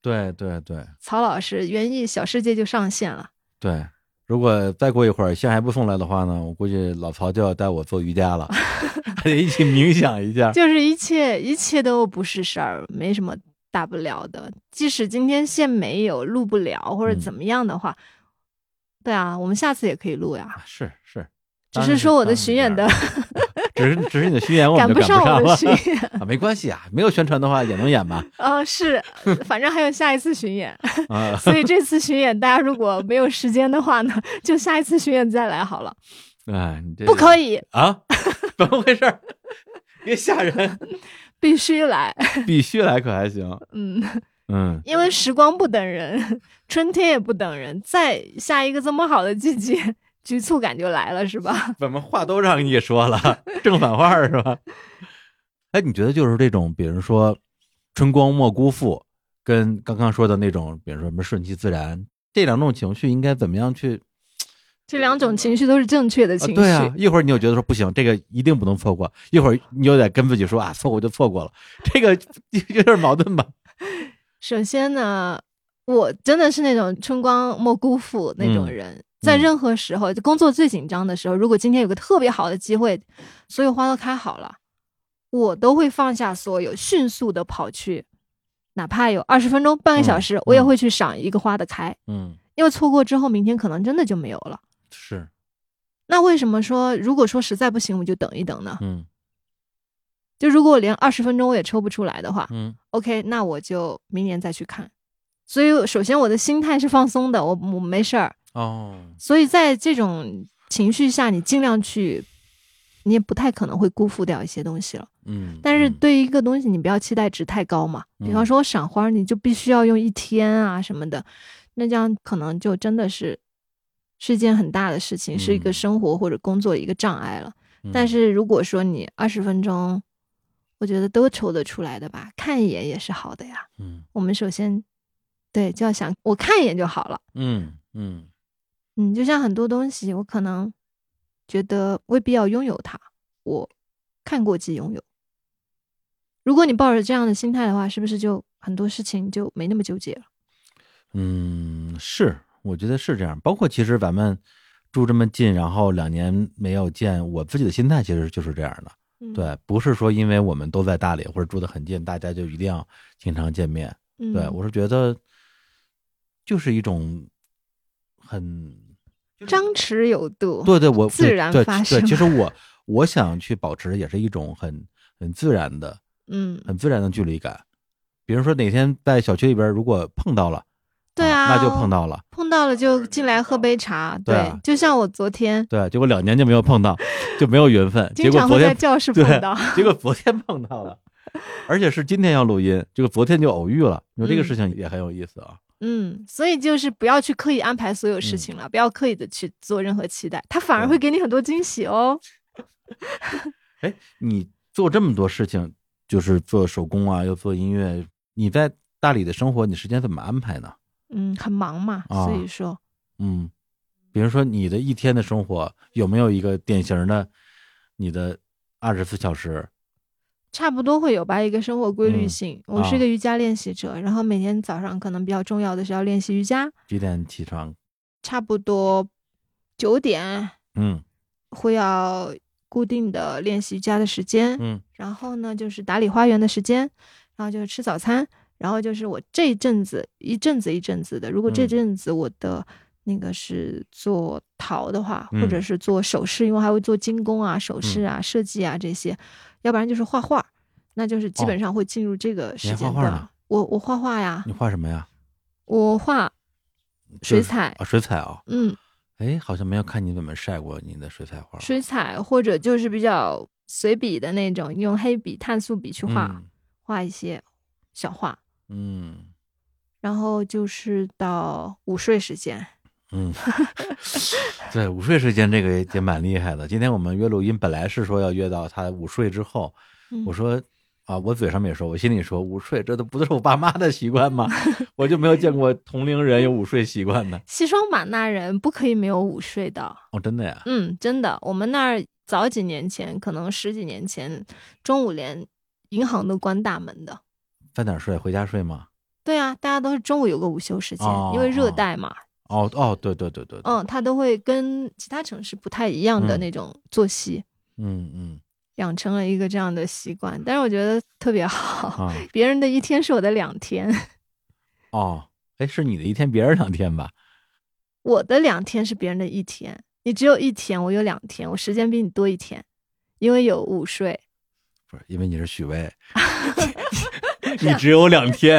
对对对， 曹老师园艺小世界就上线了。 对，如果再过一会儿线还不送来的话呢，我估计老曹就要带我做瑜伽了，还得一起冥想一下。 就是一切一切都不是事儿，没什么大不了的。即使今天线没有录不了或者怎么样的话、嗯、对啊，我们下次也可以录呀。 是是， 只是说我的巡演的只是只是你的巡演我们就赶不上了， 赶不上我的巡演啊，没关系啊，没有宣传的话也能演嘛。 啊、呃，是，反正还有下一次巡演，啊、所以这次巡演大家如果没有时间的话呢，就下一次巡演再来好了。 哎，你这不可以啊？怎么回事？别吓人！ 必须来， 必须来可还行？ 嗯嗯， 因为时光不等人，春天也不等人，再下一个这么好的季节。局促感就来了是吧？ 怎么话都让你说了，正反话是吧？哎，你觉得就是这种，比如说春光莫辜负，跟刚刚说的那种，比如说什么顺其自然，这两种情绪应该怎么样去？ 这两种情绪都是正确的情绪。 啊对啊，一会儿你又觉得说不行，这个一定不能错过；一会儿你又得跟自己说啊，错过就错过了，这个有点矛盾吧？ 首先呢，我真的是那种春光莫辜负那种人。嗯，在任何时候，工作最紧张的时候，如果今天有个特别好的机会，所有花都开好了，我都会放下所有，迅速的跑去，哪怕有二十分钟、半个小时、嗯，我也会去赏一个花的开。嗯，因为错过之后，明天可能真的就没有了。 是。 那为什么说，如果说实在不行，我就等一等呢？ 嗯。 就如果我连二十分钟我也抽不出来的话， 嗯 ，OK， 那我就明年再去看。所以，首先我的心态是放松的，我我没事儿。 哦， 所以在这种情绪下，你尽量去，你也不太可能会辜负掉一些东西了。 嗯， 但是对于一个东西，你不要期待值太高嘛。嗯、比方说我赏花，你就必须要用一天啊什么的，那这样可能就真的是是一件很大的事情， 嗯、 是一个生活或者工作一个障碍了。 嗯、 但是如果说你二十分钟，我觉得都抽得出来的吧，看一眼也是好的呀。 嗯， 我们首先对就要想，我看一眼就好了。 嗯嗯。 嗯，就像很多东西，我可能觉得未必要拥有它，我看过即拥有。如果你抱着这样的心态的话，是不是就很多事情就没那么纠结了？ 嗯，是，我觉得是这样。包括其实咱们住这么近，然后两年没有见，我自己的心态其实就是这样的。 嗯、 对，不是说因为我们都在大理或者住得很近，大家就一定要经常见面。 嗯、 对，我是觉得就是一种很张弛有度， 对对，我自然发生。 对，对其实我我想去保持也是一种很很自然的， 嗯， 很自然的距离感。比如说哪天在小区里边如果碰到了， 对啊， 啊那就碰到了， 碰到了就进来喝杯茶，对，对啊、就像我昨天， 对，结果两年就没有碰到，就没有缘分。 经常会在教室碰到， 结果昨天碰到了，而且是今天要录音，结果昨天就偶遇了。你说这个事情也很有意思啊。 嗯，所以就是不要去刻意安排所有事情了，嗯、不要刻意的去做任何期待，它反而会给你很多惊喜哦。 哎，你做这么多事情，就是做手工啊，又做音乐，你在大理的生活，你时间怎么安排呢？ 嗯，很忙嘛， 啊、 所以说， 嗯，比如说你的一天的生活有没有一个典型的你的二十四小时？ 差不多会有吧，一个生活规律性。 嗯、 我是一个瑜伽练习者、啊，然后每天早上可能比较重要的是要练习瑜伽。 几点起床？ 差不多九点。 嗯， 会要固定的练习瑜伽的时间。 嗯， 然后呢就是打理花园的时间，然后就是吃早餐，然后就是我这一阵子一阵子一阵子的，如果这阵子我的那个是做陶的话， 嗯、 或者是做首饰，因为还会做精工啊、首饰啊、嗯、设计啊这些。要不然就是画画，那就是基本上会进入这个时间段。 哦、你还画画呢？ 我我画画呀。 你画什么呀？ 我画水彩啊，水彩啊。 嗯， 哎，好像没有看你怎么晒过你的水彩画。 水彩或者就是比较随笔的那种，用黑笔、碳素笔去画， 嗯、 画一些小画。 嗯， 然后就是到午睡时间。 嗯，对，午睡时间这个也蛮厉害的。今天我们约录音，本来是说要约到他午睡之后， 嗯、 我说啊，我嘴上面说，我心里说，午睡这都不都是我爸妈的习惯吗？我就没有见过同龄人有午睡习惯的。 西双版纳人不可以没有午睡的。 哦，真的呀？ 嗯，真的。我们那儿早几年前，可能十几年前，中午连银行都关大门的。 在哪儿睡？回家睡吗？ 对啊，大家都是中午有个午休时间，哦、因为热带嘛。 哦哦，对对对对， 嗯，它都会跟其他城市不太一样的那种作息。 嗯嗯， 养成了一个这样的习惯，但是我觉得特别好。啊、别人的一天是我的两天。 哦，哎，是你的一天，别人两天吧？ 我的两天是别人的一天，你只有一天，我有两天，我时间比你多一天，因为有午睡。 不是，因为你是许巍，你只有两天。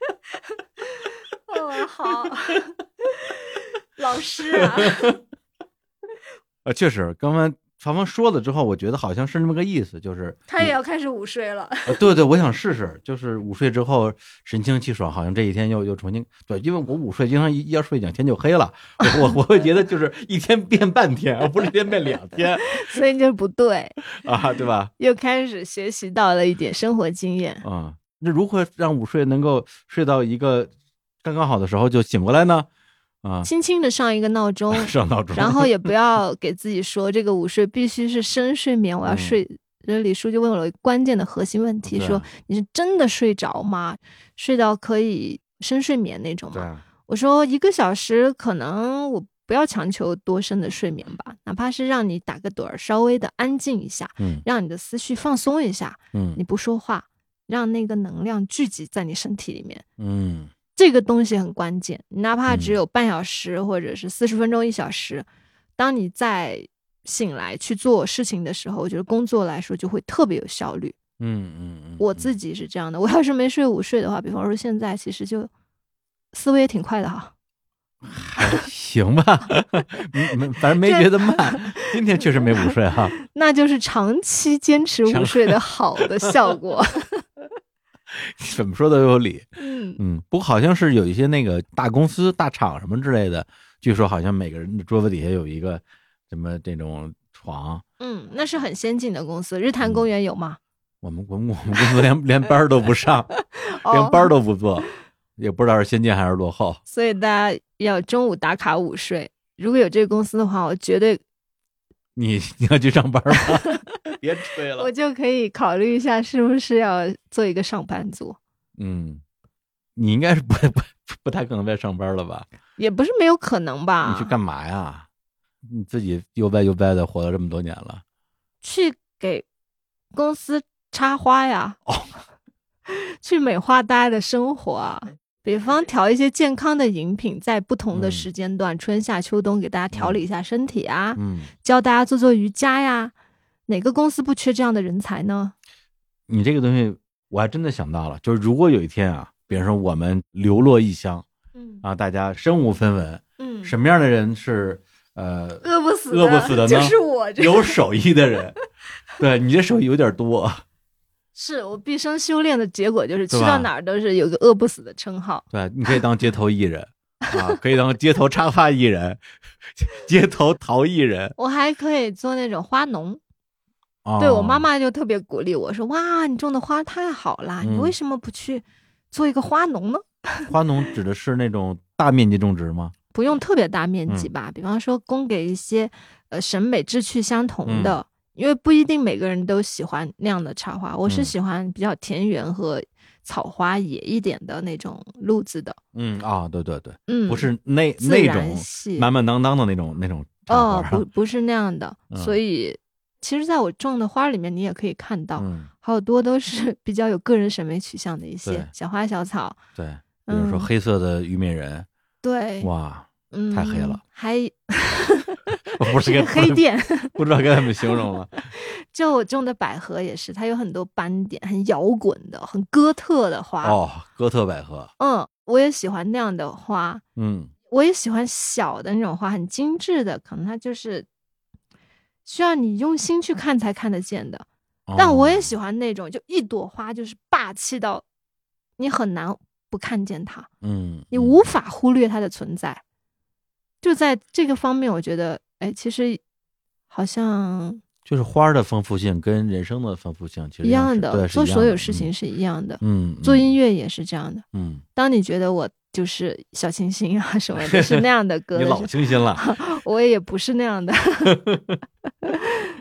哦，好，老师啊。 呃，确实，刚刚曹芳说了之后，我觉得好像是那么个意思，就是他也要开始午睡了。 呃、对对，我想试试，就是午睡之后神清气爽，好像这一天又又重新对，因为我午睡经常一一要睡两天就黑了，我我我会觉得就是一天变半天，而不是一天变两天， 所以就不对啊，对吧？ 又开始学习到了一点生活经验啊、嗯。那如何让午睡能够睡到一个刚刚好的时候就醒过来呢？啊， 轻轻的上一个闹钟， 上闹钟， 然后也不要给自己说这个午睡必须是深睡眠，我要睡。这、嗯、李叔就问我了关键的核心问题，说你是真的睡着吗？睡到可以深睡眠那种吗？我说一个小时可能我不要强求多深的睡眠吧，哪怕是让你打个盹儿，稍微的安静一下， 嗯， 让你的思绪放松一下， 嗯， 你不说话，让那个能量聚集在你身体里面， 嗯。 这个东西很关键，哪怕只有半小时或者是四十分钟一小时、嗯、当你再醒来去做事情的时候，我觉得工作来说就会特别有效率。 嗯嗯嗯， 我自己是这样的，我要是没睡午睡的话，比方说现在其实就思维也挺快的哈。 还行吧，反正没觉得慢。今天确实没午睡哈， 那就是长期坚持午睡的好的效果。 怎么说都有理， 嗯嗯，不过好像是有一些那个大公司、大厂什么之类的，据说好像每个人的桌子底下有一个什么这种床， 嗯，那是很先进的公司。日坛公园有吗？ 嗯、我们我们我们公司连连班都不上，连班都不做，也不知道是先进还是落后。 所以大家要中午打卡午睡。如果有这个公司的话，我绝对你你要去上班吗？别吹了， 我就可以考虑一下是不是要做一个上班族。 嗯，你应该是不不不太可能再上班了吧？ 也不是没有可能吧？ 你去干嘛呀？你自己又歪又歪的活了这么多年了， 去给公司插花呀， 哦， 去美化大家的生活啊。比方调一些健康的饮品，在不同的时间段、嗯、春夏秋冬给大家调理一下身体啊， 嗯， 教大家做做瑜伽呀。哪个公司不缺这样的人才呢？ 你这个东西我还真的想到了，就是如果有一天啊，比如说我们流落异乡， 嗯啊，大家身无分文， 嗯， 什么样的人是呃饿不死饿不死的呢？ 就是我这有手艺的人。对，你这手艺有点多。 是我毕生修炼的结果，就是去到哪儿都是有个饿不死的称号。 对，你可以当街头艺人啊，可以当街头插花艺人，街头陶艺人。 我还可以做那种花农。 哦、 对，我妈妈就特别鼓励我说：“哇，你种的花太好了，嗯、你为什么不去做一个花农呢？” 花农指的是那种大面积种植吗？ 不用特别大面积吧，嗯、比方说供给一些呃审美志趣相同的。嗯，因为不一定每个人都喜欢那样的插花，我是喜欢比较田园和草花野一点的那种路子的。 嗯啊，对对对， 嗯， 不是那那种满满当当的那种那种插花。 哦，不不是那样的。嗯、所以其实在我种的花里面，你也可以看到， 嗯、 好多都是比较有个人审美取向的一些小花小草。 对，比如说黑色的虞美人。 嗯、对， 哇， 嗯， 太黑了， 还。 我不是个黑店， 不知道该怎么形容了。 就我种的百合也是，它有很多斑点，很摇滚的，很哥特的花。 哦，哥特百合。 嗯，我也喜欢那样的花。 嗯， 我也喜欢小的那种花，很精致的，可能它就是需要你用心去看才看得见的。哦、但我也喜欢那种，就一朵花就是霸气到你很难不看见它。 嗯， 你无法忽略它的存在。就在这个方面，我觉得，哎，其实好像就是花的丰富性跟人生的丰富性其实一样的， 对， 做所有事情是一样的。 嗯， 做音乐也是这样的。 嗯， 当你觉得我就是小清新啊什么的，是那样的歌， 你老清新了， 我也不是那样的。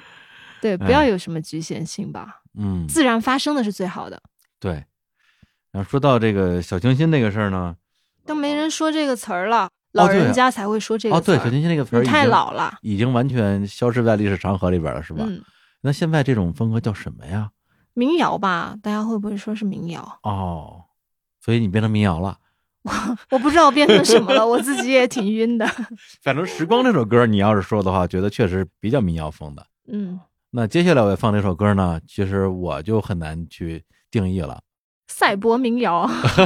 对，不要有什么局限性吧。 嗯， 自然发生的是最好的。 对， 然后说到这个小清新这个事儿呢， 都没人说这个词儿了，老人家才会说这个词儿。 哦，对，小清新这个词儿太老了， 已经完全消失在历史长河里边了，是吧？ 嗯。 那现在这种风格叫什么呀？ 民谣吧，大家会不会说是民谣？ 哦，所以你变成民谣了。 我我不知道变成什么了，我自己也挺晕的。 反正《时光》这首歌，你要是说的话，觉得确实比较民谣风的。 嗯， 那接下来我要放这首歌呢，其实我就很难去定义了。 赛博民谣。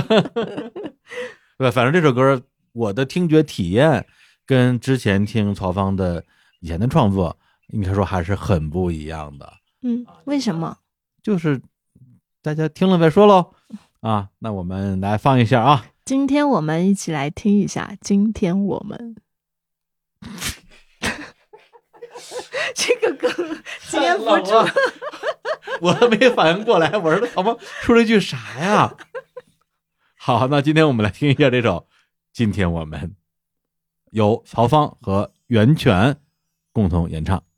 对，反正这首歌我的听觉体验跟之前听曹芳的以前的创作，应该说还是很不一样的。 嗯，为什么？ 就是大家听了再说喽。啊，那我们来放一下啊。 今天我们一起来听一下。今天我们这个歌接不住， 我还没反应过来，我说曹芳说了一句啥呀？好，那今天我们来听一下这首《今天我们》，由曹芳和袁泉共同演唱。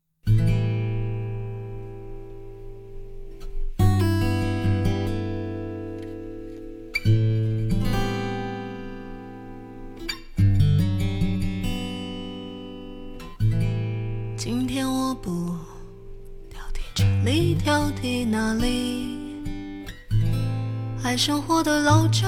今天我不挑剔这里挑剔那里，爱生活的老张，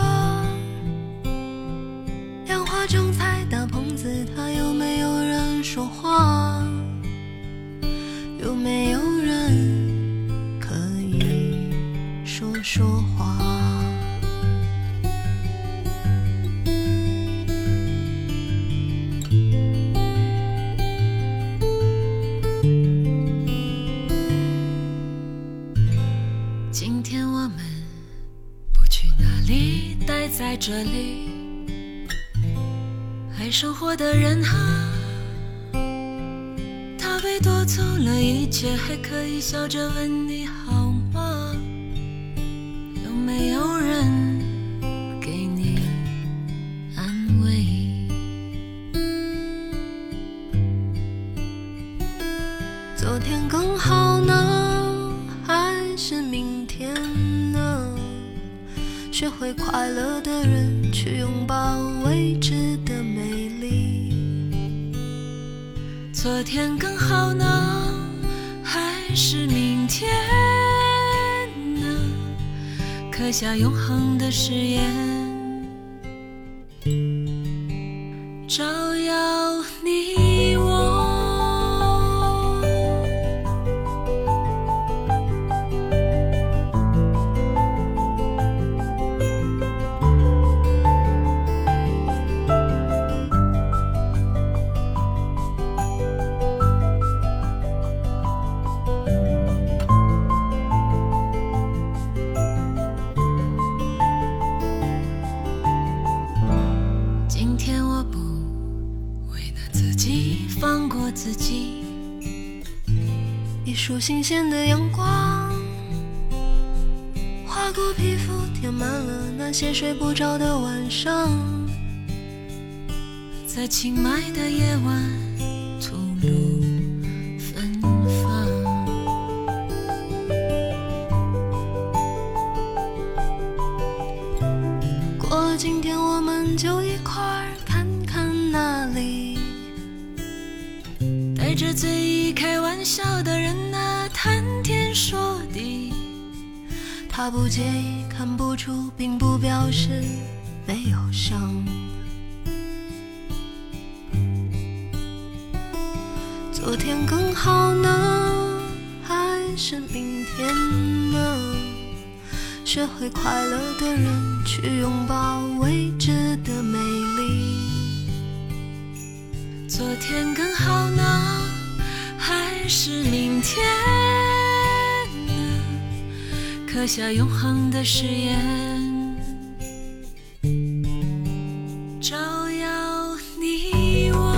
两花种菜大棚子，他有没有人说话？有没有人可以说说话？今天我们不去哪里，待在这里，爱生活的人啊，他被夺走了一切，还可以笑着问你好吗？有没有人给你安慰？昨天更好呢，还是明天呢？学会快乐的人去拥抱未知的美丽。昨天更好呢，还是明天呢？刻下永恒的誓言，照耀你我。放过自己，一束新鲜的阳光划过皮肤，填满了那些睡不着的晚上，在清迈的夜晚吐露芬芳。过了今天我们就一块儿看看那里，带着最易开玩笑的人啊，谈天说地。他不介意，看不出，并不表示没有伤。昨天更好呢，还是明天呢？学会快乐的人去拥抱未知的美丽。昨天更好呢，还是明天呢？刻下永恒的誓言，照耀你我。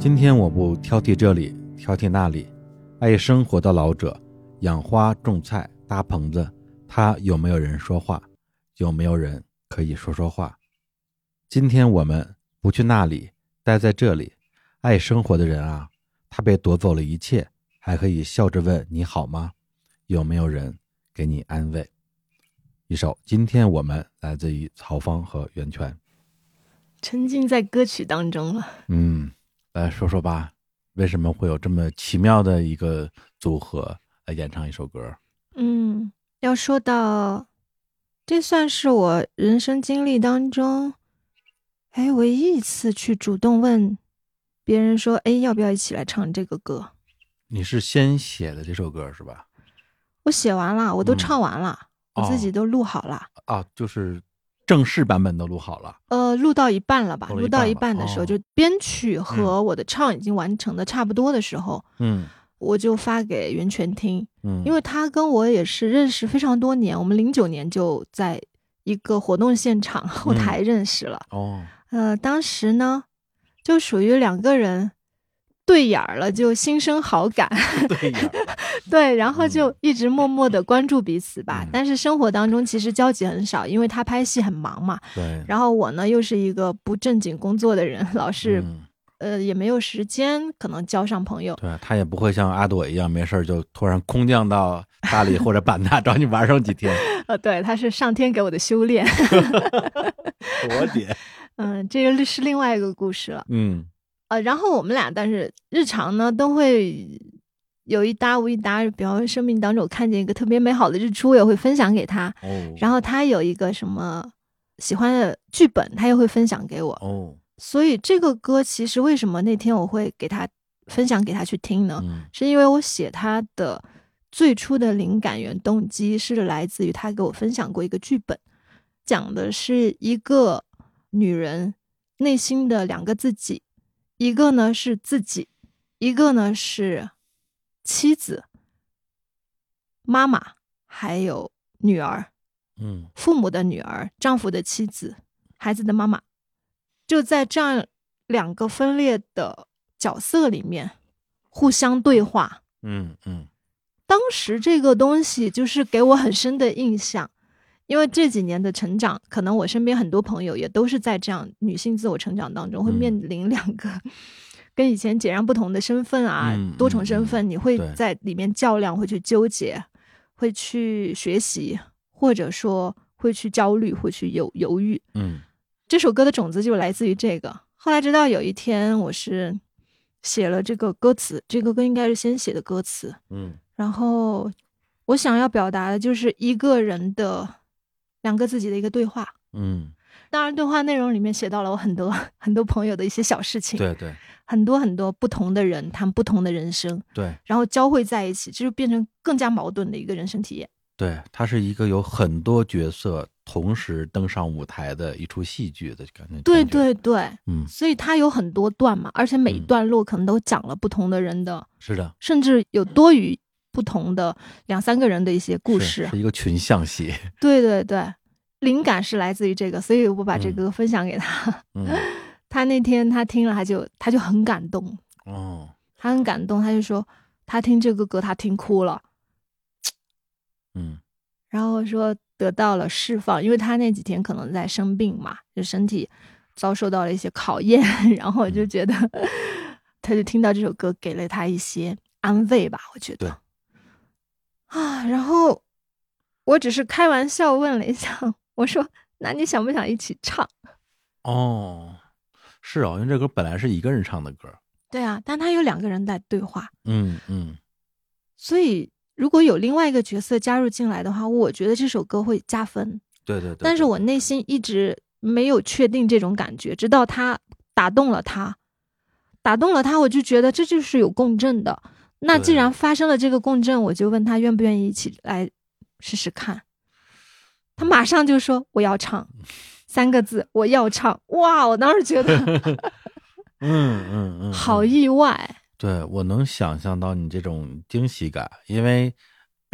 今天我不挑剔这里，挑剔那里，爱生活的老者，养花种菜搭棚子，他有没有人说话？有没有人可以说说话？今天我们不去那里，待在这里，爱生活的人啊，他被夺走了一切，还可以笑着问你好吗？有没有人给你安慰？一首今天我们来自于曹芳和袁泉。 沉浸在歌曲当中了。 嗯，来说说吧，为什么会有这么奇妙的一个组合来演唱一首歌？ 嗯，要说到这算是我人生经历当中哎唯一一次去主动问别人说哎要不要一起来唱这个歌。 你是先写的这首歌是吧？ 我写完了，我都唱完了、嗯、我自己都录好了。 啊、哦，就是正式版本都录好了。 呃，录到一半了吧？录到一半的时候、 哦、 就编曲和我的唱已经完成的差不多的时候， 嗯， 我就发给袁泉听。 嗯， 因为他跟我也是认识非常多年，我们零九年就在一个活动现场后台认识了。 嗯、哦， 呃，当时呢，就属于两个人对眼了，就心生好感。 对眼对，然后就一直默默的关注彼此吧、 嗯、 但是生活当中其实交集很少，因为他拍戏很忙嘛。 对， 然后我呢又是一个不正经工作的人，老是、嗯、呃也没有时间可能交上朋友。 对，他也不会像阿朵一样没事就突然空降到大理或者版纳找你玩上几天。 呃，对，他是上天给我的修炼。 我姐。 嗯，这个是另外一个故事了。 嗯， 呃，然后我们俩但是日常呢都会有一搭无一搭，比方说生命当中我看见一个特别美好的日出，我也会分享给他。 哦， 然后他有一个什么喜欢的剧本，他也会分享给我。 哦， 所以这个歌其实为什么那天我会给他分享给他去听呢、 嗯、 是因为我写他的最初的灵感原动机是来自于他给我分享过一个剧本，讲的是一个女人内心的两个自己，一个呢是自己，一个呢是妻子、妈妈还有女儿。 嗯， 父母的女儿，丈夫的妻子，孩子的妈妈，就在这样两个分裂的角色里面互相对话。 嗯嗯， 当时这个东西就是给我很深的印象，因为这几年的成长，可能我身边很多朋友也都是在这样女性自我成长当中会面临两个、嗯、跟以前截然不同的身份啊、 嗯、 多重身份、 嗯、 你会在里面较量，会去纠结，会去学习，或者说会去焦虑，会去犹犹豫。 嗯， 这首歌的种子就来自于这个。后来直到有一天我是写了这个歌词，这个歌应该是先写的歌词。 嗯， 然后我想要表达的就是一个人的两个自己的一个对话。 嗯， 当然对话内容里面写到了我很多很多朋友的一些小事情。 对对， 很多很多不同的人谈不同的人生。 对， 然后交汇在一起，这就变成更加矛盾的一个人生体验。 对，它是一个有很多角色同时登上舞台的一出戏剧的感觉。 对对对， 嗯， 所以它有很多段嘛，而且每一段落可能都讲了不同的人的， 嗯、是的， 甚至有多于不同的两三个人的一些故事， 是, 是一个群像戏。 对对对，灵感是来自于这个，所以我把这个分享给他。 嗯， 他那天他听了，他就他就很感动。 哦， 他很感动，他就说他听这个歌他听哭了。 嗯， 然后说得到了释放，因为他那几天可能在生病嘛，就身体遭受到了一些考验，然后我就觉得、嗯、他就听到这首歌给了他一些安慰吧，我觉得啊，然后我只是开玩笑问了一下，我说那你想不想一起唱？ 哦，是哦，因为这歌本来是一个人唱的歌。 对啊，但他有两个人在对话。 嗯嗯， 所以如果有另外一个角色加入进来的话，我觉得这首歌会加分。 对对 对, 对。 但是我内心一直没有确定这种感觉，直到他打动了他，打动了他，我就觉得这就是有共振的。那既然发生了这个共振，我就问他愿不愿意一起来试试看。他马上就说我要唱，三个字，我要唱。哇，我当时觉得嗯嗯嗯， 好意外。 对，我能想象到你这种惊喜感，因为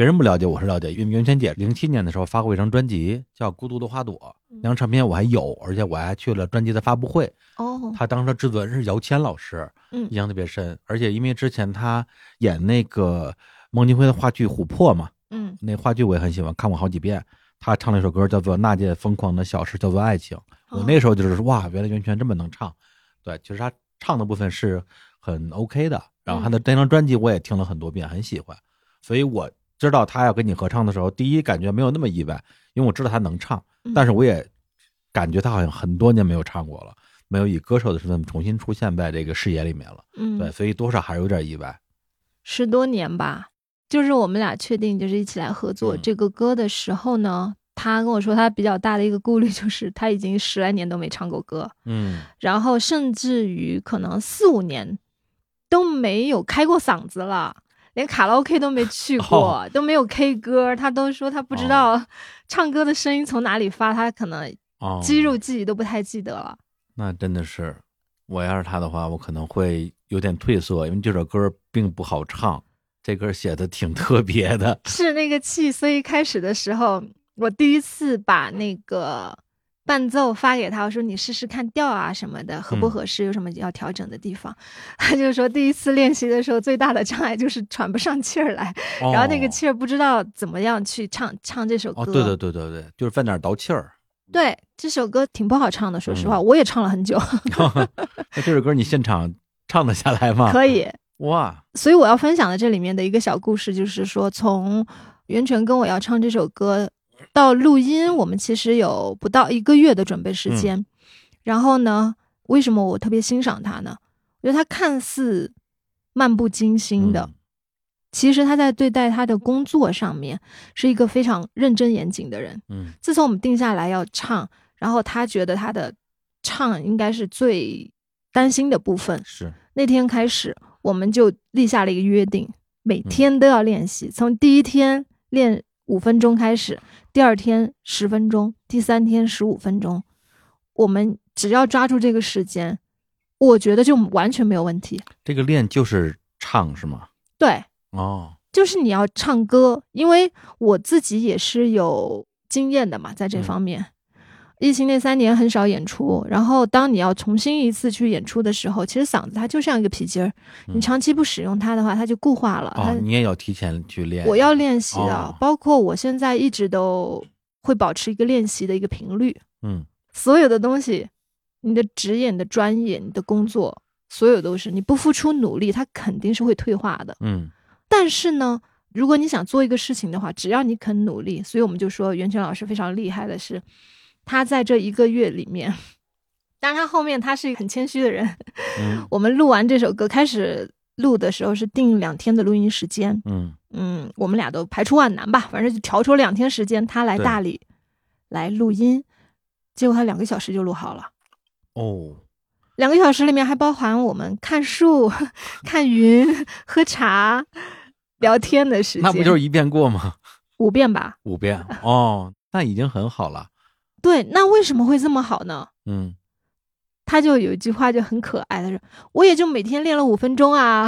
别人不了解我是了解，因为袁泉姐零七年的时候发过一张专辑叫《孤独的花朵》，那张唱片我还有，而且我还去了专辑的发布会。 哦， 他当时制作人是姚谦老师， 嗯， 印象特别深。而且因为之前他演那个孟京辉的话剧《琥珀》嘛， 嗯， 那话剧我也很喜欢，看过好几遍。他唱了一首歌叫做《那件疯狂的小事叫做爱情》，我那时候就是哇，原来袁泉这么能唱。对，其实他唱的部分是很 OK 的，然后他的这张专辑我也听了很多遍，很喜欢。所以我知道他要跟你合唱的时候，第一感觉没有那么意外，因为我知道他能唱，但是我也感觉他好像很多年没有唱过了，没有以歌手的身份重新出现在这个视野里面了。 嗯， 对，所以多少还是有点意外。 十多年吧，就是我们俩确定就是一起来合作这个歌的时候呢，嗯，他跟我说他比较大的一个顾虑就是他已经十来年都没唱过歌， 嗯， 然后甚至于可能四五年都没有开过嗓子了，连卡拉 OK 都没去过，哦，都没有 K 歌，他都说他不知道唱歌的声音从哪里发，他可能肌肉记忆都不太记得了。哦， 那真的是，我要是他的话，我可能会有点褪色，因为这首歌并不好唱，这歌写的挺特别的。 是那个气，所以一开始的时候，我第一次把那个伴奏发给他，我说你试试看调啊什么的，合不合适，有什么要调整的地方。嗯，他就说第一次练习的时候最大的障碍就是喘不上气儿来，哦，然后那个气儿不知道怎么样去唱唱这首歌。 哦，对对对对对，就是在哪儿倒气儿。 对，这首歌挺不好唱的，说实话，嗯，我也唱了很久。 那这首歌你现场唱得下来吗？ 可以。 哇！ 所以我要分享的这里面的一个小故事，就是说从袁泉跟我要唱这首歌到录音，我们其实有不到一个月的准备时间。嗯，然后呢，为什么我特别欣赏他呢？我觉得他看似漫不经心的，嗯，其实他在对待他的工作上面是一个非常认真严谨的人。嗯，自从我们定下来要唱，然后他觉得他的唱应该是最担心的部分， 是那天开始我们就立下了一个约定，每天都要练习，嗯，从第一天练五分钟开始，第二天十分钟，第三天十五分钟，我们只要抓住这个时间，我觉得就完全没有问题。这个练就是唱是吗？ 对， 哦， 就是你要唱歌，因为我自己也是有经验的嘛，在这方面。嗯，疫情那三年很少演出，然后当你要重新一次去演出的时候，其实嗓子它就像一个皮筋儿，嗯，你长期不使用它的话，它就固化了。 哦，你也要提前去练。 我要练习的，哦，包括我现在一直都会保持一个练习的一个频率。嗯，所有的东西，你的职业、你的专业、你的工作，所有都是你不付出努力，它肯定是会退化的。嗯，但是呢，如果你想做一个事情的话，只要你肯努力，所以我们就说袁泉老师非常厉害的是，他在这一个月里面，当然他后面他是一个很谦虚的人。嗯，我们录完这首歌开始录的时候是定两天的录音时间。嗯嗯，我们俩都排除万难吧，反正就调出两天时间，他来大理来录音，结果他两个小时就录好了。哦，两个小时里面还包含我们看树、看云、喝茶、聊天的时间。 那不就是一遍过吗？ 五遍吧。 五遍哦，那已经很好了。 对，那为什么会这么好呢？嗯，他就有一句话就很可爱，他说：“我也就每天练了五分钟啊。”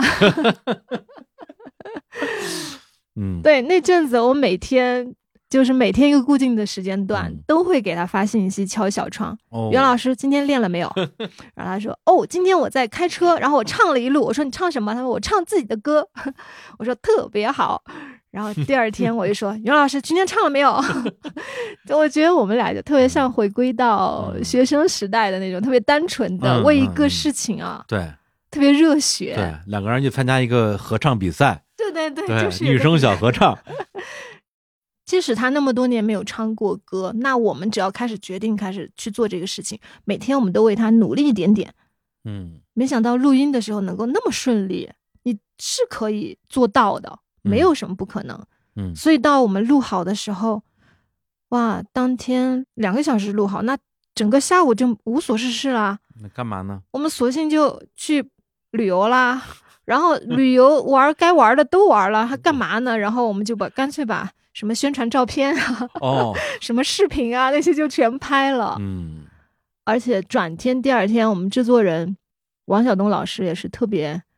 嗯，对，那阵子我每天就是每天一个固定的时间段，嗯，都会给他发信息敲小窗。哦，袁老师今天练了没有？然后他说：“哦，今天我在开车，然后我唱了一路。”我说：“你唱什么？”他说：“我唱自己的歌。”我说：“特别好。”然后第二天我就说：“袁老师今天唱了没有？”我觉得我们俩就特别像回归到学生时代的那种，嗯，特别单纯的，嗯，为一个事情啊， 嗯，对， 特别热血。 对，两个人去参加一个合唱比赛。 对对对， 对， 就是女生小合唱。 即使他那么多年没有唱过歌，那我们只要开始决定开始去做这个事情，每天我们都为他努力一点点。嗯，没想到录音的时候能够那么顺利，你是可以做到的。没有什么不可能。嗯，所以到我们录好的时候，哇，当天两个小时录好，那整个下午就无所事事啦。 那干嘛呢？ 我们索性就去旅游啦，然后旅游玩该玩的都玩了，还干嘛呢？然后我们就把干脆把什么宣传照片啊，哦，什么视频啊那些就全拍了。嗯，而且转天第二天，我们制作人王晓东老师也是特别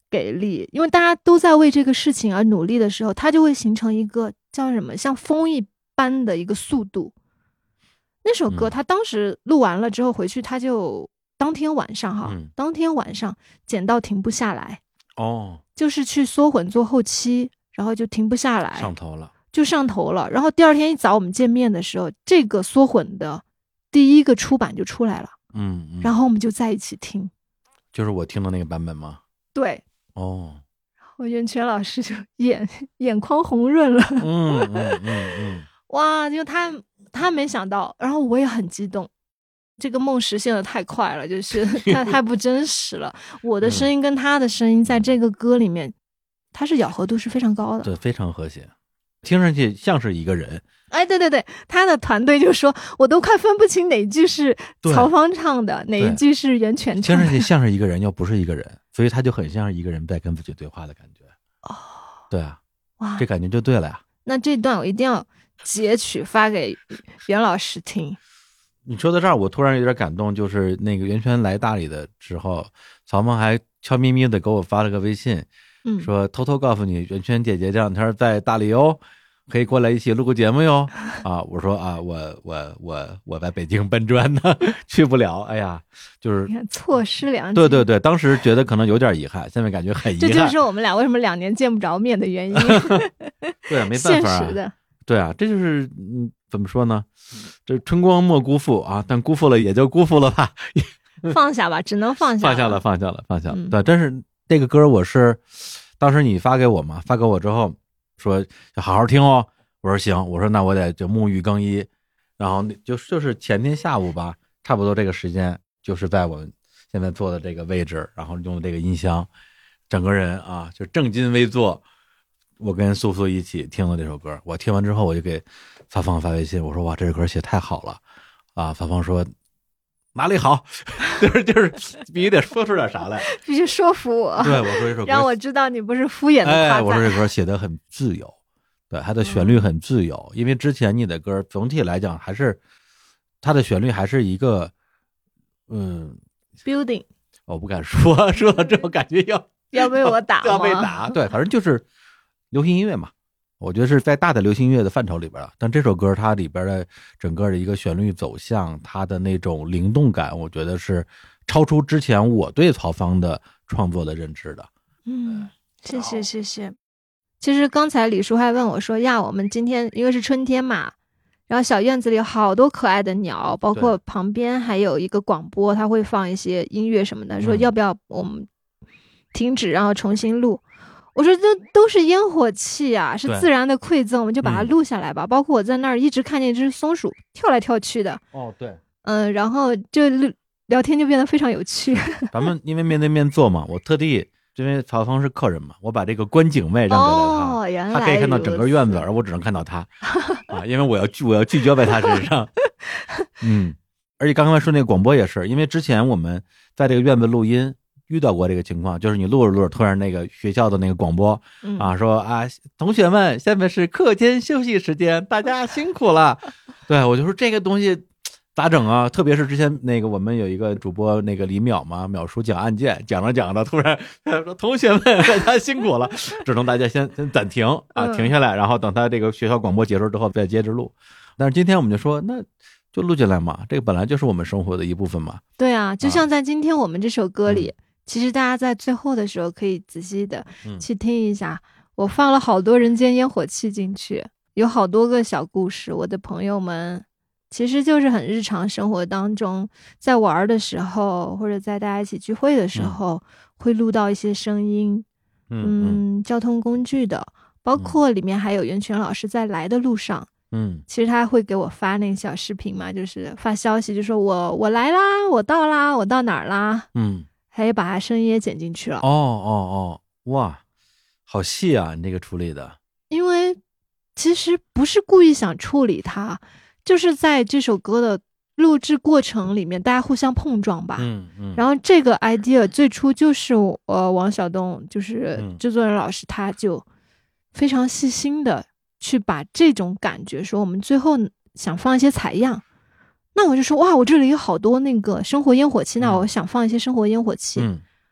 给力，因为大家都在为这个事情而努力的时候，它就会形成一个叫什么像风一般的一个速度。那首歌他当时录完了之后回去，他就当天晚上哈、嗯，当天晚上剪到停不下来哦， 就是去缩混做后期，然后就停不下来， 上头了， 就上头了。然后第二天一早我们见面的时候，这个缩混的第一个出版就出来了， 嗯，嗯然后我们就在一起听， 就是我听的那个版本吗？ 对， 哦， 我袁泉老师就眼眼眶红润了， 嗯嗯嗯嗯， 哇，就他他没想到，然后我也很激动，这个梦实现的太快了，就是太太不真实了。我的声音跟他的声音在这个歌里面，它是咬合度是非常高的， 对，非常和谐，听上去像是一个人。 哎，对对对，他的团队就说，我都快分不清哪一句是曹芳唱的，哪一句是袁泉唱的， 听上去像是一个人，又不是一个人，所以他就很像是一个人在跟自己对话的感觉。 哦， 对啊， 哇， 这感觉就对了呀。 那这段我一定要截取发给袁老师听。 你说到这儿，我突然有点感动，就是那个袁泉来大理的时候，曹芳还悄咪咪的给我发了个微信， 嗯， 说偷偷告诉你，袁泉姐姐这两天在大理哦，可以过来一起录个节目哟。啊，我说啊，我我我我在北京搬砖呢，去不了。哎呀，就是你看错失良机。 对对对，当时觉得可能有点遗憾，现在感觉很遗憾。 这就是我们俩为什么两年见不着面的原因。 对，没办法、啊， 现实的。 对啊，这就是嗯，怎么说呢？这春光莫辜负啊，但辜负了也就辜负了吧。 放下吧，只能放下。 放下了，放下了，放下了。嗯、对，但是这个歌我是当时你发给我嘛，发给我之后说要好好听哦。我说行，我说那我得就沐浴更衣，然后就就是前天下午吧，差不多这个时间，就是在我们现在坐的这个位置，然后用的这个音箱，整个人啊就正襟危坐。我跟素素一起听了这首歌，我听完之后我就给发放发微信，我说哇，这首歌写太好了啊！发放说哪里好，就是就是必须得说出点啥来， 必须说服我。 对，我说这首歌让我知道你不是敷衍的夸赞。 哎，我说这歌写得很自由，对，它的旋律很自由，嗯、因为之前你的歌总体来讲还是它的旋律还是一个嗯 building， 我不敢说，说了之后感觉要要被我打吗？ 要被打，对，反正就是流行音乐嘛，我觉得是在大的流行音乐的范畴里边了。但这首歌它里边的整个的一个旋律走向，它的那种灵动感，我觉得是超出之前我对曹芳的创作的认知的。 嗯，谢谢谢谢。其实刚才李叔还问我说呀，我们今天因为是春天嘛，然后小院子里有好多可爱的鸟，包括旁边还有一个广播，它会放一些音乐什么的，说要不要我们停止然后重新录。我说这都是烟火气啊，是自然的馈赠，我们就把它录下来吧。嗯、包括我在那儿一直看见一只松鼠跳来跳去的。 哦，对， 嗯，然后就聊天就变得非常有趣。 咱们因为面对面坐嘛，我特地因为曹芳是客人嘛，我把这个观景位让给了他， 哦、原来他可以看到整个院子，而我只能看到他啊，因为我要我要聚焦在他身上。嗯，而且刚才说那个广播也是，因为之前我们在这个院子录音。遇到过这个情况，就是你录着录着，突然那个学校的那个广播、嗯、啊，说啊，同学们，现在是课间休息时间，大家辛苦了。对，我就说这个东西咋整啊？特别是之前那个我们有一个主播那个李淼嘛，淼叔讲案件，讲着讲着，突然说同学们，大家辛苦了，只能大家先先暂停啊，停下来，然后等他这个学校广播结束之后再接着录。但是今天我们就说那。就录进来嘛，这个本来就是我们生活的一部分嘛。 对啊，就像在今天我们这首歌里、嗯、其实大家在最后的时候可以仔细的去听一下、嗯、我放了好多人间烟火气进去，有好多个小故事，我的朋友们其实就是很日常生活当中在玩的时候或者在大家一起聚会的时候、嗯、会录到一些声音， 嗯, 嗯交通工具的，包括里面还有袁泉老师在来的路上，嗯，其实他会给我发那个小视频嘛，就是发消息，就说我我来啦，我到啦，我到哪儿啦，嗯，还把他声音也剪进去了。 哦哦哦，哇，好细啊，你这个处理的。 因为其实不是故意想处理它，就是在这首歌的录制过程里面，大家互相碰撞吧。嗯嗯。然后这个 idea 最初就是呃王晓东，就是制作人老师，他就非常细心的。去把这种感觉说我们最后想放一些采样，那我就说哇，我这里有好多那个生活烟火气，那我想放一些生活烟火气，嗯，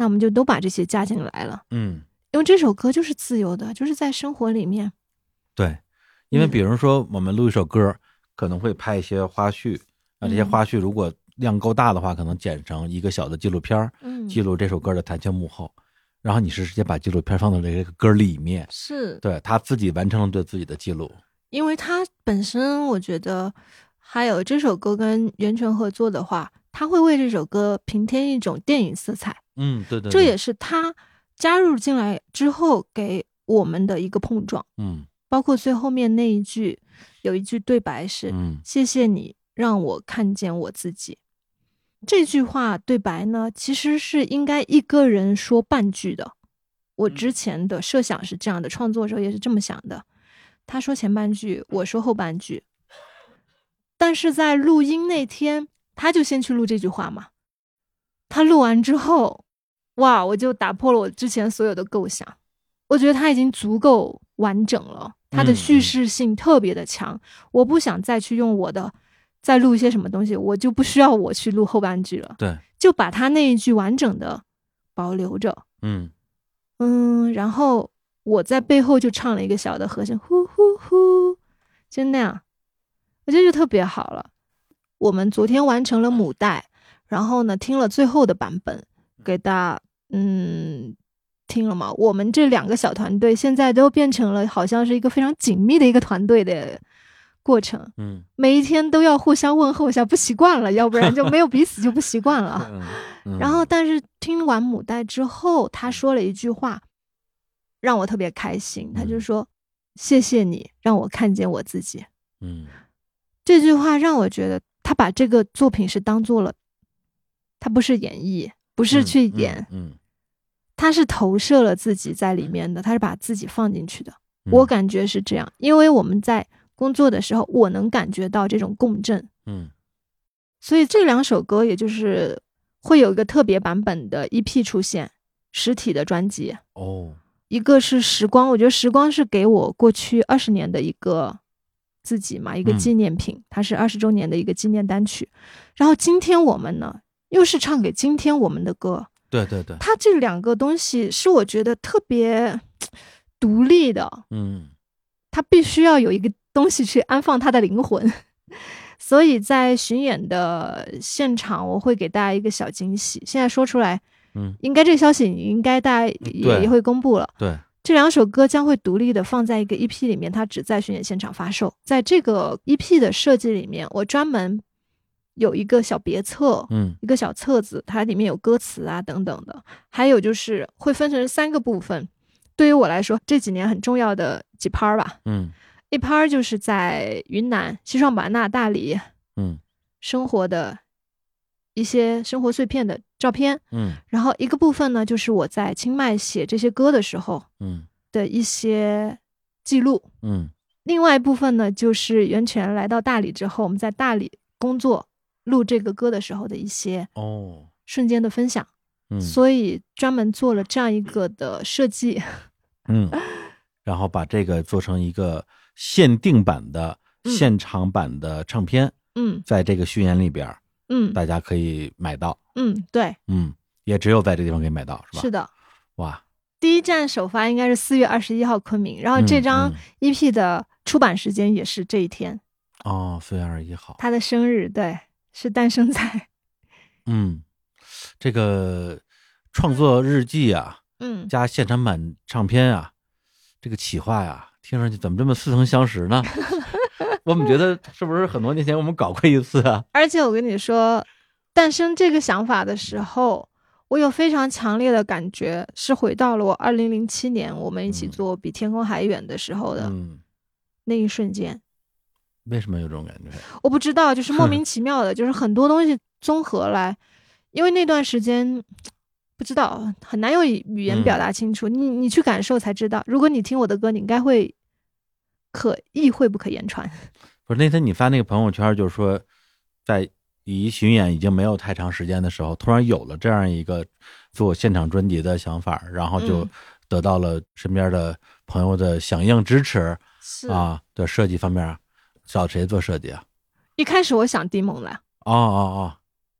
那我们就都把这些加进来了。 嗯， 因为这首歌就是自由的，就是在生活里面。 对，因为比如说我们录一首歌、嗯、可能会拍一些花絮，那这些花絮如果量够大的话、嗯、可能剪成一个小的纪录片、嗯、记录这首歌的弹前幕后，然后你是直接把纪录片放到这个歌里面， 是对他自己完成了对自己的记录。 因为他本身我觉得还有这首歌跟袁泉合作的话，他会为这首歌平添一种电影色彩。 嗯，对 对, 对， 这也是他加入进来之后给我们的一个碰撞。 嗯， 包括最后面那一句，有一句对白是、 嗯、 谢谢你让我看见我自己。这句话对白呢，其实是应该一个人说半句的。我之前的设想是这样的，创作的时候也是这么想的。他说前半句，我说后半句。但是在录音那天，他就先去录这句话嘛。他录完之后，哇，我就打破了我之前所有的构想。我觉得他已经足够完整了，他的叙事性特别的强、嗯、我不想再去用我的再录一些什么东西，我就不需要我去录后半句了。 对，就把他那一句完整的保留着。 嗯嗯，然后我在背后就唱了一个小的和声，呼呼呼，就那样，我觉得就特别好了。我们昨天完成了母带，然后呢听了最后的版本给大家嗯听了嘛。我们这两个小团队现在都变成了好像是一个非常紧密的一个团队的过程。 嗯， 每一天都要互相问候一下，不习惯了，要不然就没有彼此就不习惯了。 嗯嗯、 然后但是听完母带之后，他说了一句话让我特别开心，他就说、嗯、谢谢你让我看见我自己。 嗯， 这句话让我觉得他把这个作品是当做了，他不是演绎，不是去演， 嗯，嗯嗯他是投射了自己在里面的，他是把自己放进去的、嗯、我感觉是这样。因为我们在工作的时候，我能感觉到这种共振。 嗯， 所以这两首歌也就是会有一个特别版本的 E P 出现，实体的专辑。 哦， 一个是时光，我觉得时光是给我过去二十年的一个自己嘛，一个纪念品、嗯、它是二十周年的一个纪念单曲。然后今天我们呢又是唱给今天我们的歌。 对对对， 它这两个东西是我觉得特别独立的。 嗯， 它必须要有一个东西去安放它的灵魂。所以在巡演的现场我会给大家一个小惊喜，现在说出来嗯，应该这个消息应该大家也也会公布了。 对， 这两首歌将会独立的放在一个 E P 里面，它只在巡演现场发售。在这个 E P 的设计里面，我专门有一个小别册， 嗯， 一个小册子，它里面有歌词啊等等的，还有就是会分成三个部分。对于我来说，这几年很重要的几趴吧， 嗯， 一趴就是在云南、西双版纳、大理， 嗯， 生活的一些生活碎片的照片， 嗯， 然后一个部分呢，就是我在清迈写这些歌的时候， 嗯， 的一些记录， 嗯， 另外一部分呢，就是袁泉来到大理之后，我们在大理工作录这个歌的时候的一些哦瞬间的分享， 嗯， 所以专门做了这样一个的设计， 嗯，然后把这个做成一个限定版的、嗯、现场版的唱片， 嗯， 在这个巡演里边。 嗯， 大家可以买到。 嗯，对， 嗯，也只有在这地方可以买到，是吧？ 是的。 哇， 第一站首发应该是四月二十一号昆明，然后这张 E P 的出版时间也是这一天。 嗯、哦，四月二十一号， 他的生日，对，是诞生在。 嗯，这个创作日记啊， 嗯， 加现场版唱片啊，这个企划呀、啊，听上去怎么这么似曾相识呢？我们觉得是不是很多年前我们搞过一次啊？ 而且我跟你说，诞生这个想法的时候，我有非常强烈的感觉，是回到了我二零零七年我们一起做比天空还远的时候的那一瞬间。 嗯、为什么有这种感觉？ 我不知道，就是莫名其妙的，就是很多东西综合来，因为那段时间不知道很难用语言表达清楚，嗯、你你去感受才知道。如果你听我的歌，你应该会。可意会不可言传。 不是那天你发那个朋友圈，就是说在离巡演已经没有太长时间的时候，突然有了这样一个做现场专辑的想法，然后就得到了身边的朋友的响应支持、嗯、啊的设计方面找谁做设计啊？ 一开始我想迪蒙来。 哦哦哦，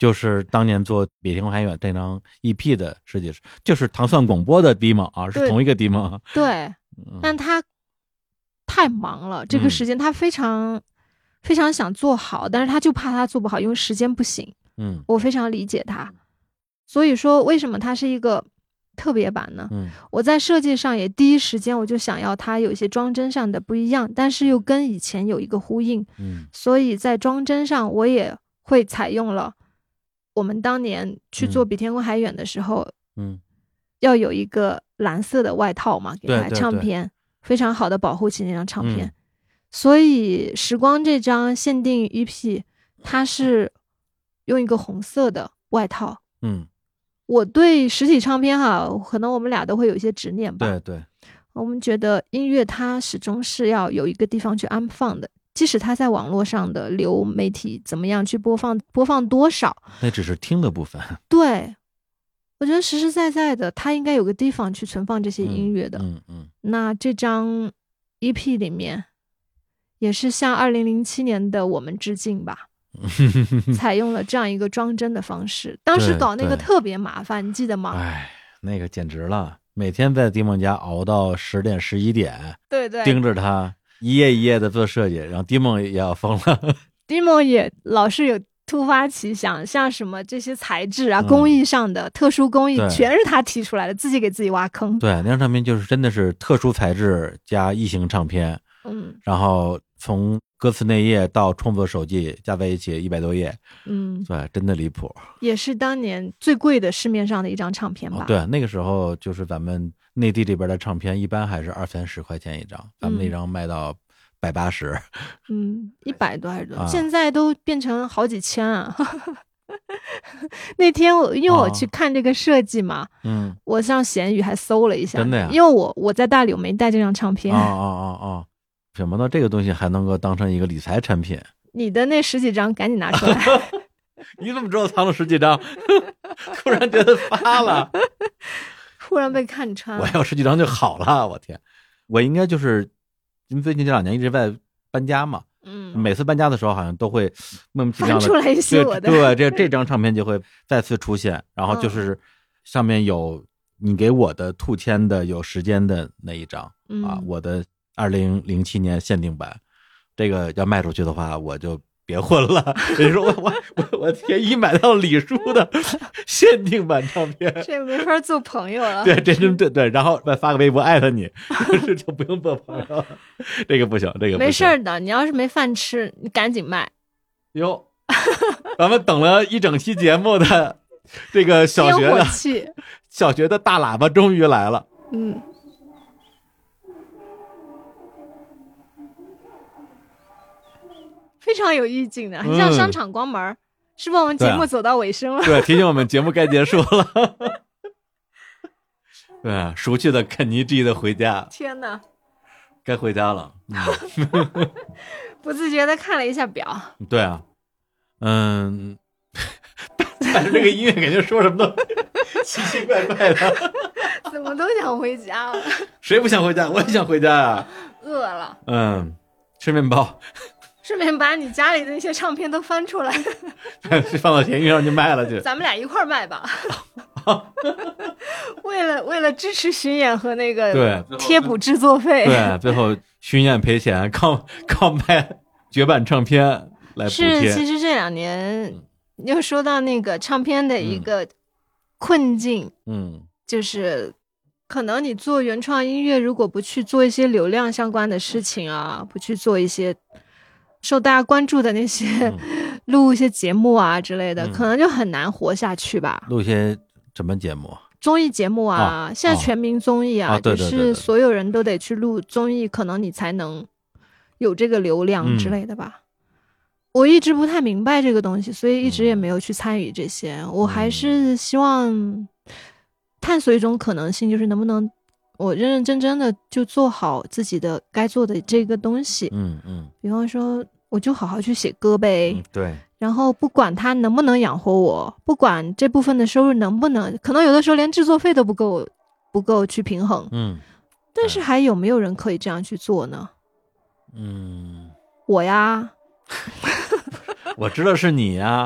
就是当年做《比天空还远》这张 E P 的设计师，就是糖蒜广播的 D 梦啊，是同一个 D 梦。 对，嗯、但他太忙了，这个时间他非常、嗯、非常想做好，但是他就怕他做不好，因为时间不行。 嗯， 我非常理解他。所以说，为什么它是一个特别版呢？ 嗯， 我在设计上也第一时间我就想要它有一些装帧上的不一样，但是又跟以前有一个呼应。 嗯， 所以在装帧上我也会采用了我们当年去做比天空还远的时候， 嗯， 要有一个蓝色的外套嘛，给它唱片， 对对对， 非常好的保护起那张唱片。 嗯、 所以时光这张限定 E P 它是用一个红色的外套。 嗯， 我对实体唱片哈，可能我们俩都会有一些执念吧。 对对， 我们觉得音乐它始终是要有一个地方去安放的，即使它在网络上的流媒体怎么样去播放，播放多少， 那只是听的部分。 对，我觉得实实在在的，它应该有个地方去存放这些音乐的。 嗯 嗯, 嗯。 那这张 E P 里面，也是向二零零七年的我们致敬吧。采用了这样一个装帧的方式，当时搞那个特别麻烦，你记得吗？ 哎，那个简直了，每天在迪梦家熬到十点十一点， 对对， 盯着他一页一页的做设计，然后迪梦也要疯了。 迪梦也老是有突发奇想，像什么这些材质啊、嗯、工艺上的特殊工艺，全是他提出来的，自己给自己挖坑。 对，那张唱片就是真的是特殊材质加异形唱片， 嗯， 然后从歌词内页到创作手记加在一起一百多页， 嗯， 对，真的离谱， 也是当年最贵的市面上的一张唱片吧。 哦、对，那个时候就是咱们内地这边的唱片一般还是二三十块钱一张，咱们那张卖到百八十， 嗯，一百多还是多、 啊， 现在都变成好几千啊。那天我因为我去看这个设计嘛， 嗯， 我上闲鱼还搜了一下， 真的呀， 因为我我在大理我没带这张唱片。 哦哦哦哦。什么呢？这个东西还能够当成一个理财产品？ 你的那十几张赶紧拿出来！ 你怎么知道藏了十几张？突然觉得发了， 突然被看穿。 我要十几张就好了，我天！我应该就是因为最近这两年一直在搬家嘛， 嗯， 每次搬家的时候好像都会莫名其妙的翻出来一些我的， 对，这这张唱片就会再次出现，然后就是上面有你给我的兔签的有时间的那一张、 嗯、 啊，我的。二零零七年限定版，这个要卖出去的话，我就别混了。人说我我我我天一买到李叔的限定版唱片， 这没法做朋友了。 对，这真对对，然后再发个微博艾特你，这就不用做朋友了。这个不行，这个不行没事的。你要是没饭吃，你赶紧卖。 哟，咱们等了一整期节目的这个小学的小学的大喇叭终于来了。 嗯。非常有意境的，很像商场关门、嗯、是不是我们节目走到尾声了？ 对、啊对，提醒我们节目该结束了。对、啊，熟悉的肯尼基的回家。 天哪， 该回家了。 嗯、不自觉的看了一下表。 对啊，嗯，但是这个音乐感觉说什么都奇奇怪怪的。 怎么都想回家了？ 谁不想回家？我也想回家啊。 饿了。 嗯，吃面包。 顺便把你家里的那些唱片都翻出来， 放到闲鱼上就卖了去。 咱们俩一块儿卖吧。为了为了支持巡演和那个对贴补制作费， 对，最后巡演赔钱，靠靠卖绝版唱片来补贴。 是，其实这两年又说到那个唱片的一个困境， 嗯， 就是可能你做原创音乐，如果不去做一些流量相关的事情啊，不去做一些受大家关注的那些、嗯、录一些节目啊之类的、嗯、可能就很难活下去吧。 录一些什么节目？ 综艺节目啊、哦、现在全民综艺啊、哦、就是所有人都得去录综艺，可能你才能有这个流量之类的吧、嗯、我一直不太明白这个东西，所以一直也没有去参与这些、嗯、我还是希望探索一种可能性，就是能不能我认认真真的就做好自己的该做的这个东西。 嗯嗯， 比方说我就好好去写歌呗、 嗯、对， 然后不管它能不能养活我，不管这部分的收入能不能，可能有的时候连制作费都不够不够去平衡。 嗯， 但是还有没有人可以这样去做呢？ 嗯， 我呀。 我知道是你呀。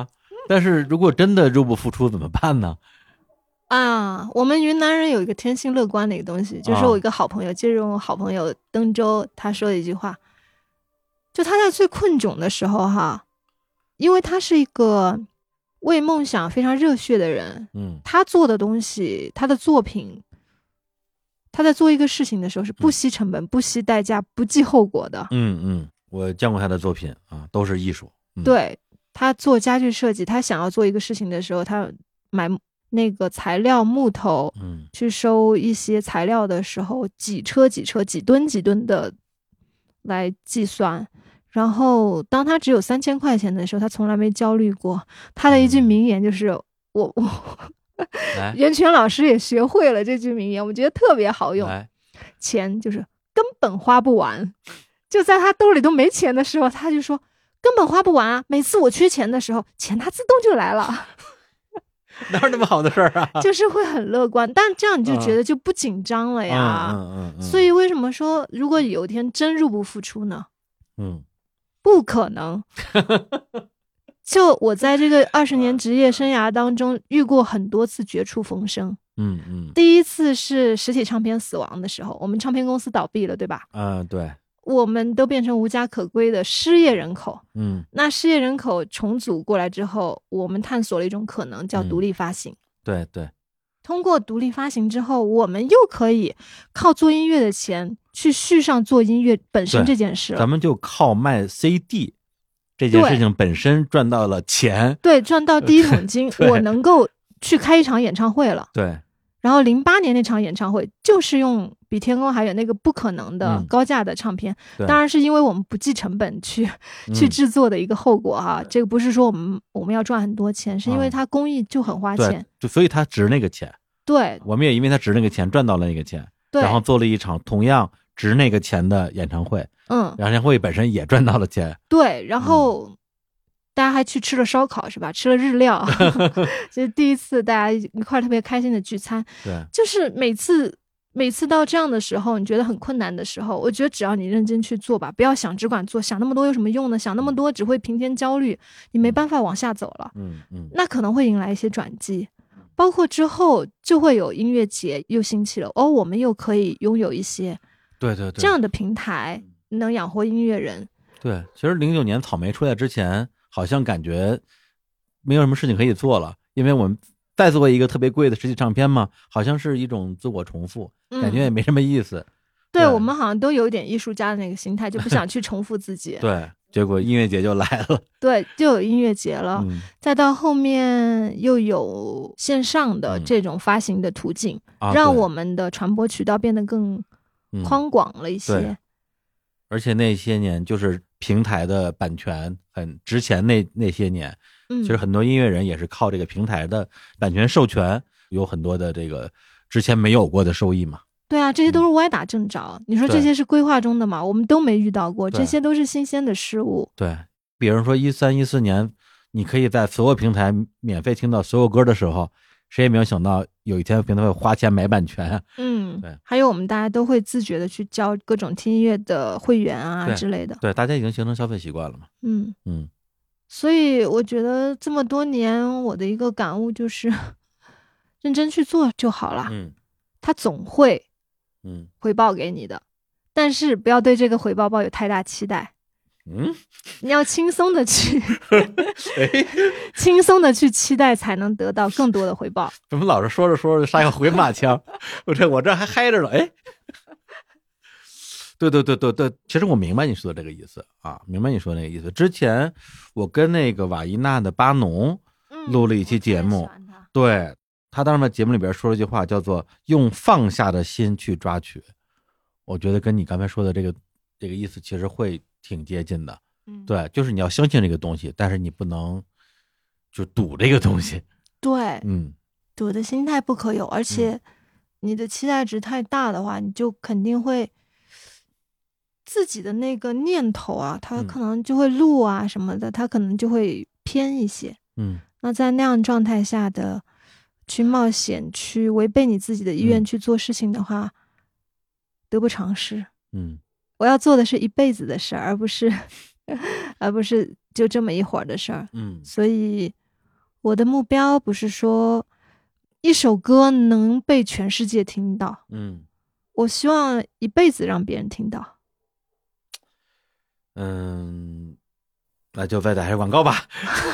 但是如果真的入不敷出怎么办呢？ 啊，我们云南人有一个天性乐观的一个东西，就是我一个好朋友，接着我好朋友登州，他说的一句话，就他在最困窘的时候哈，因为他是一个为梦想非常热血的人， 嗯， 他做的东西，他的作品，他在做一个事情的时候是不惜成本、嗯、不惜代价、不计后果的。 嗯嗯，我见过他的作品啊，都是艺术。嗯、 对，他做家具设计，他想要做一个事情的时候，他买那个材料木头， 嗯， 去收一些材料的时候，几车几车、几吨几吨的来计算。然后当他只有三千块钱的时候，他从来没焦虑过。他的一句名言就是：“嗯、我我。”袁泉老师也学会了这句名言，我觉得特别好用。钱就是根本花不完，就在他兜里都没钱的时候，他就说根本花不完啊！每次我缺钱的时候，钱他自动就来了。 哪有那么好的事儿啊？ 就是会很乐观，但这样你就觉得就不紧张了呀。 嗯嗯嗯嗯、 所以为什么说如果有一天真入不敷出呢？ 嗯， 不可能。就我在这个二十年职业生涯当中遇过很多次绝处逢生。 嗯嗯。 第一次是实体唱片死亡的时候，我们唱片公司倒闭了，对吧？ 嗯、呃，对。 我们都变成无家可归的失业人口。 嗯。 那失业人口重组过来之后，我们探索了一种可能，叫独立发行。嗯、 对对。 通过独立发行之后，我们又可以靠做音乐的钱去续上做音乐本身这件事了。 咱们就靠卖 C D 这件事情本身赚到了钱， 对，赚到第一桶金，我能够去开一场演唱会了。 对。 然后零八年那场演唱会就是用比天空还远那个不可能的高价的唱片， 嗯、 当然是因为我们不计成本去、嗯、去制作的一个后果哈。这个不是说我们我们要赚很多钱，是因为它工艺就很花钱， 就所以它值那个钱。 对， 我们也因为它值那个钱赚到了那个钱， 对， 然后做了一场同样值那个钱的演唱会， 嗯， 演唱会本身也赚到了钱， 对，然后。嗯，大家还去吃了烧烤是吧？吃了日料，就是第一次大家一块特别开心的聚餐。 对， 就是每次每次到这样的时候，你觉得很困难的时候，我觉得只要你认真去做吧，不要想只管做，想那么多有什么用呢？想那么多只会平添焦虑，你没办法往下走了。 嗯嗯， 那可能会迎来一些转机，包括之后就会有音乐节又兴起了，哦，我们又可以拥有一些对对对这样的平台，能养活音乐人。 对，其实零九年草莓出来之前。好像感觉没有什么事情可以做了，因为我们再做一个特别贵的实体唱片嘛，好像是一种自我重复， 嗯、 感觉也没什么意思。 对, 对我们好像都有点艺术家的那个心态，就不想去重复自己。 对，结果音乐节就来了。 对，就有音乐节了、 嗯、 再到后面又有线上的这种发行的途径、 嗯啊、 让我们的传播渠道变得更宽广了一些、 嗯、而且那些年就是平台的版权很值钱，那那些年， 嗯， 其实很多音乐人也是靠这个平台的版权授权，有很多的这个之前没有过的收益嘛。 对啊，这些都是歪打正着。嗯、你说这些是规划中的吗？我们都没遇到过，这些都是新鲜的事物。 对，比如说一三一四年，你可以在所有平台免费听到所有歌的时候，谁也没有想到有一天平台会花钱买版权。 嗯， 对。 还有我们大家都会自觉的去交各种听音乐的会员啊之类的。 对，大家已经形成消费习惯了嘛。 嗯嗯。 所以我觉得这么多年我的一个感悟就是认真去做就好了。 嗯。 他总会嗯回报给你的，但是不要对这个回报抱有太大期待。 嗯， 你要轻松的去轻松的去期待，才能得到更多的回报。 怎么老是说着说着就上一个回马枪？我这我这还嗨着了，哎，对对对对对，其实我明白你说的这个意思啊，明白你说的那个意思。之前我跟那个瓦伊娜的巴农录了一期节目， 嗯、他对他当时在节目里边说了一句话，叫做用放下的心去抓取。我觉得跟你刚才说的这个这个意思其实会挺接近的。 嗯， 对，就是你要相信这个东西，但是你不能就赌这个东西。 对， 嗯， 赌的心态不可有，而且你的期待值太大的话，你就肯定会自己的那个念头啊，它可能就会路啊什么的，它可能就会偏一些。 嗯， 那在那样状态下的去冒险，去违背你自己的意愿去做事情的话，嗯、得不偿失。 嗯， 我要做的是一辈子的事儿，而不是而不是就这么一会儿的事儿。 嗯， 所以我的目标不是说一首歌能被全世界听到， 嗯， 我希望一辈子让别人听到。 嗯，那就再打下广告吧。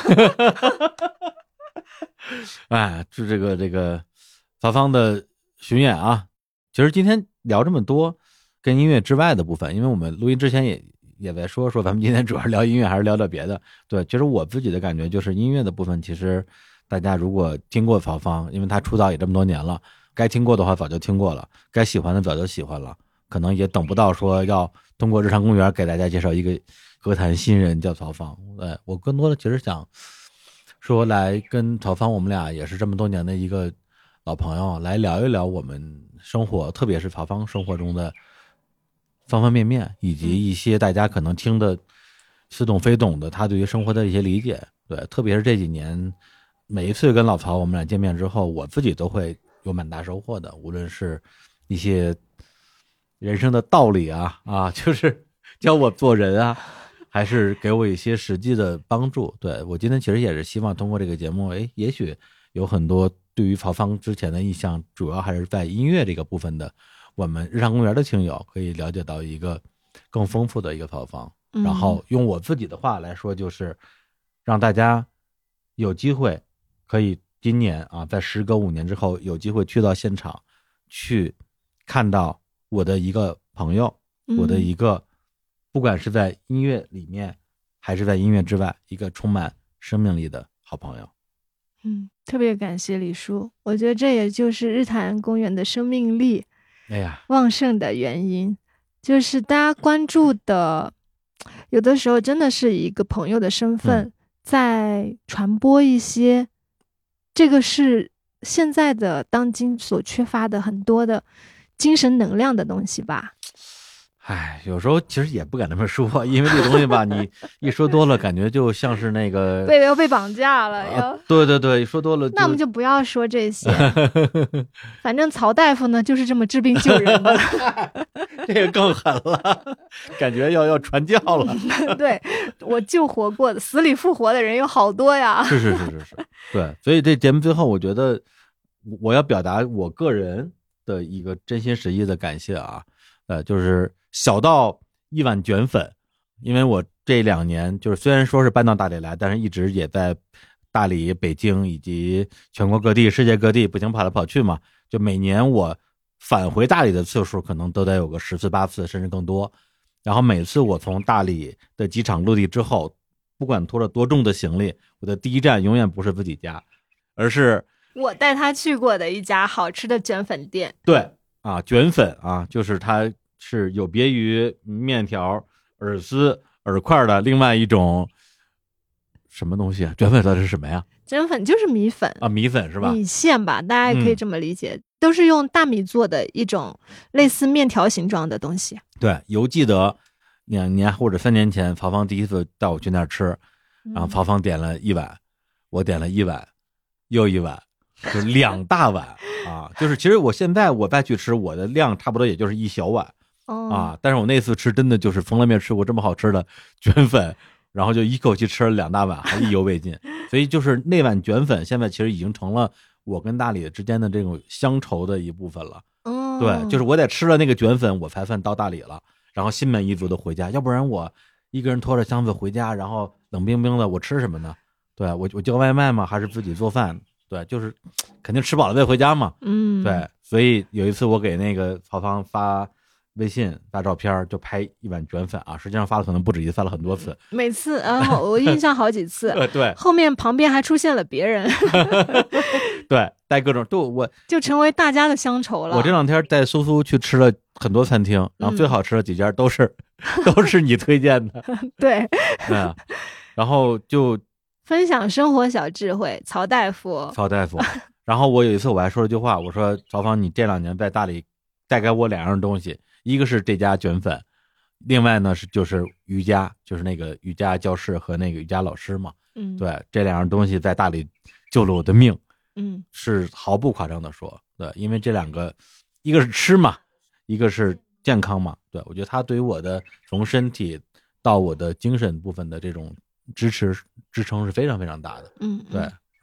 哎，就这个这个曹芳的巡演啊，其实今天聊这么多跟音乐之外的部分，因为我们录音之前也也在说说咱们今天主要聊音乐还是聊点别的。对，其实我自己的感觉就是音乐的部分，其实大家如果听过曹芳，因为他出道也这么多年了，该听过的话早就听过了，该喜欢的早就喜欢了，可能也等不到说要通过日常公园给大家介绍一个歌坛新人叫曹芳。对，我更多的其实想说来跟曹芳我们俩也是这么多年的一个老朋友，来聊一聊我们生活，特别是曹芳生活中的方方面面，以及一些大家可能听的似懂非懂的他对于生活的一些理解。对，特别是这几年每一次跟老曹我们俩见面之后，我自己都会有蛮大收获的，无论是一些人生的道理啊啊，就是教我做人啊，还是给我一些实际的帮助。对，我今天其实也是希望通过这个节目，哎，也许有很多对于曹芳之前的印象主要还是在音乐这个部分的我们日常公园的听友可以了解到一个更丰富的一个曹芳。然后用我自己的话来说，就是让大家有机会可以今年啊，在时隔五年之后有机会去到现场，去看到我的一个朋友，我的一个不管是在音乐里面还是在音乐之外，一个充满生命力的好朋友。 嗯，特别感谢李叔，我觉得这也就是日坛公园的生命力哎呀旺盛的原因，就是大家关注的有的时候真的是一个朋友的身份、嗯、在传播一些这个是现在的当今所缺乏的很多的精神能量的东西吧。 哎，有时候其实也不敢这么说，因为这个东西吧，你一说多了，感觉就像是那个被要被绑架了。 啊、对对对，说多了， 那我们就不要说这些。反正曹大夫呢，就是这么治病救人的。 这个更狠了，感觉要要传教了。 对，我救活过的，死里复活的人有好多呀。 是是是是是，对，所以这节目最后，我觉得我要表达我个人的一个真心实意的感谢啊，呃，就是小到一碗卷粉，因为我这两年就是虽然说是搬到大理来，但是一直也在大理、北京以及全国各地、世界各地不停跑来跑去嘛，就每年我返回大理的次数可能都得有个十次八次甚至更多。然后每次我从大理的机场落地之后，不管拖着多重的行李，我的第一站永远不是自己家，而是我带他去过的一家好吃的卷粉店。 对啊，卷粉啊，就是它是有别于面条、饵丝、饵块的另外一种什么东西啊？卷粉到底是什么呀？ 卷粉就是米粉啊，米粉是吧？ 米线吧，大家也可以这么理解、嗯、都是用大米做的一种类似面条形状的东西。 对，犹记得两年或者三年前曹芳第一次带我去那儿吃，然后曹芳点了一碗、嗯、我点了一碗又一碗，就两大碗啊！就是其实我现在我再去吃，我的量差不多也就是一小碗、哦、啊，但是我那次吃真的就是从来没吃过这么好吃的卷粉，然后就一口气吃了两大碗，还意犹未尽。所以就是那碗卷粉现在其实已经成了我跟大理之间的这种乡愁的一部分了。 哦， 对，就是我得吃了那个卷粉我才算到大理了，然后心满意足的回家，要不然我一个人拖着箱子回家，然后冷冰冰的，我吃什么呢？对，我我叫外卖吗？还是自己做饭？对，就是肯定吃饱了再回家嘛。 嗯， 对，所以有一次我给那个曹芳发微信发照片，就拍一碗卷粉啊，实际上发了可能不止一次，发了很多次， 每次然后我印象好几次。 对对， 后面旁边还出现了别人。 对，带各种，都我就成为大家的乡愁了。 我这两天带苏苏去吃了很多餐厅，然后最好吃的几家都是、嗯、都是你推荐的。 对， 嗯，然后就分享生活小智慧，曹大夫， 曹大夫。然后我有一次我还说了句话，我说曹芳，你这两年在大理带给我两样东西，一个是这家卷粉，另外呢是就是瑜伽，就是那个瑜伽教室和那个瑜伽老师嘛。 嗯， 对，这两样东西在大理救了我的命。 嗯， 是毫不夸张的说，对，因为这两个，一个是吃嘛，一个是健康嘛。对，我觉得他对于我的从身体到我的精神部分的这种支持支撑是非常非常大的。 嗯， 对，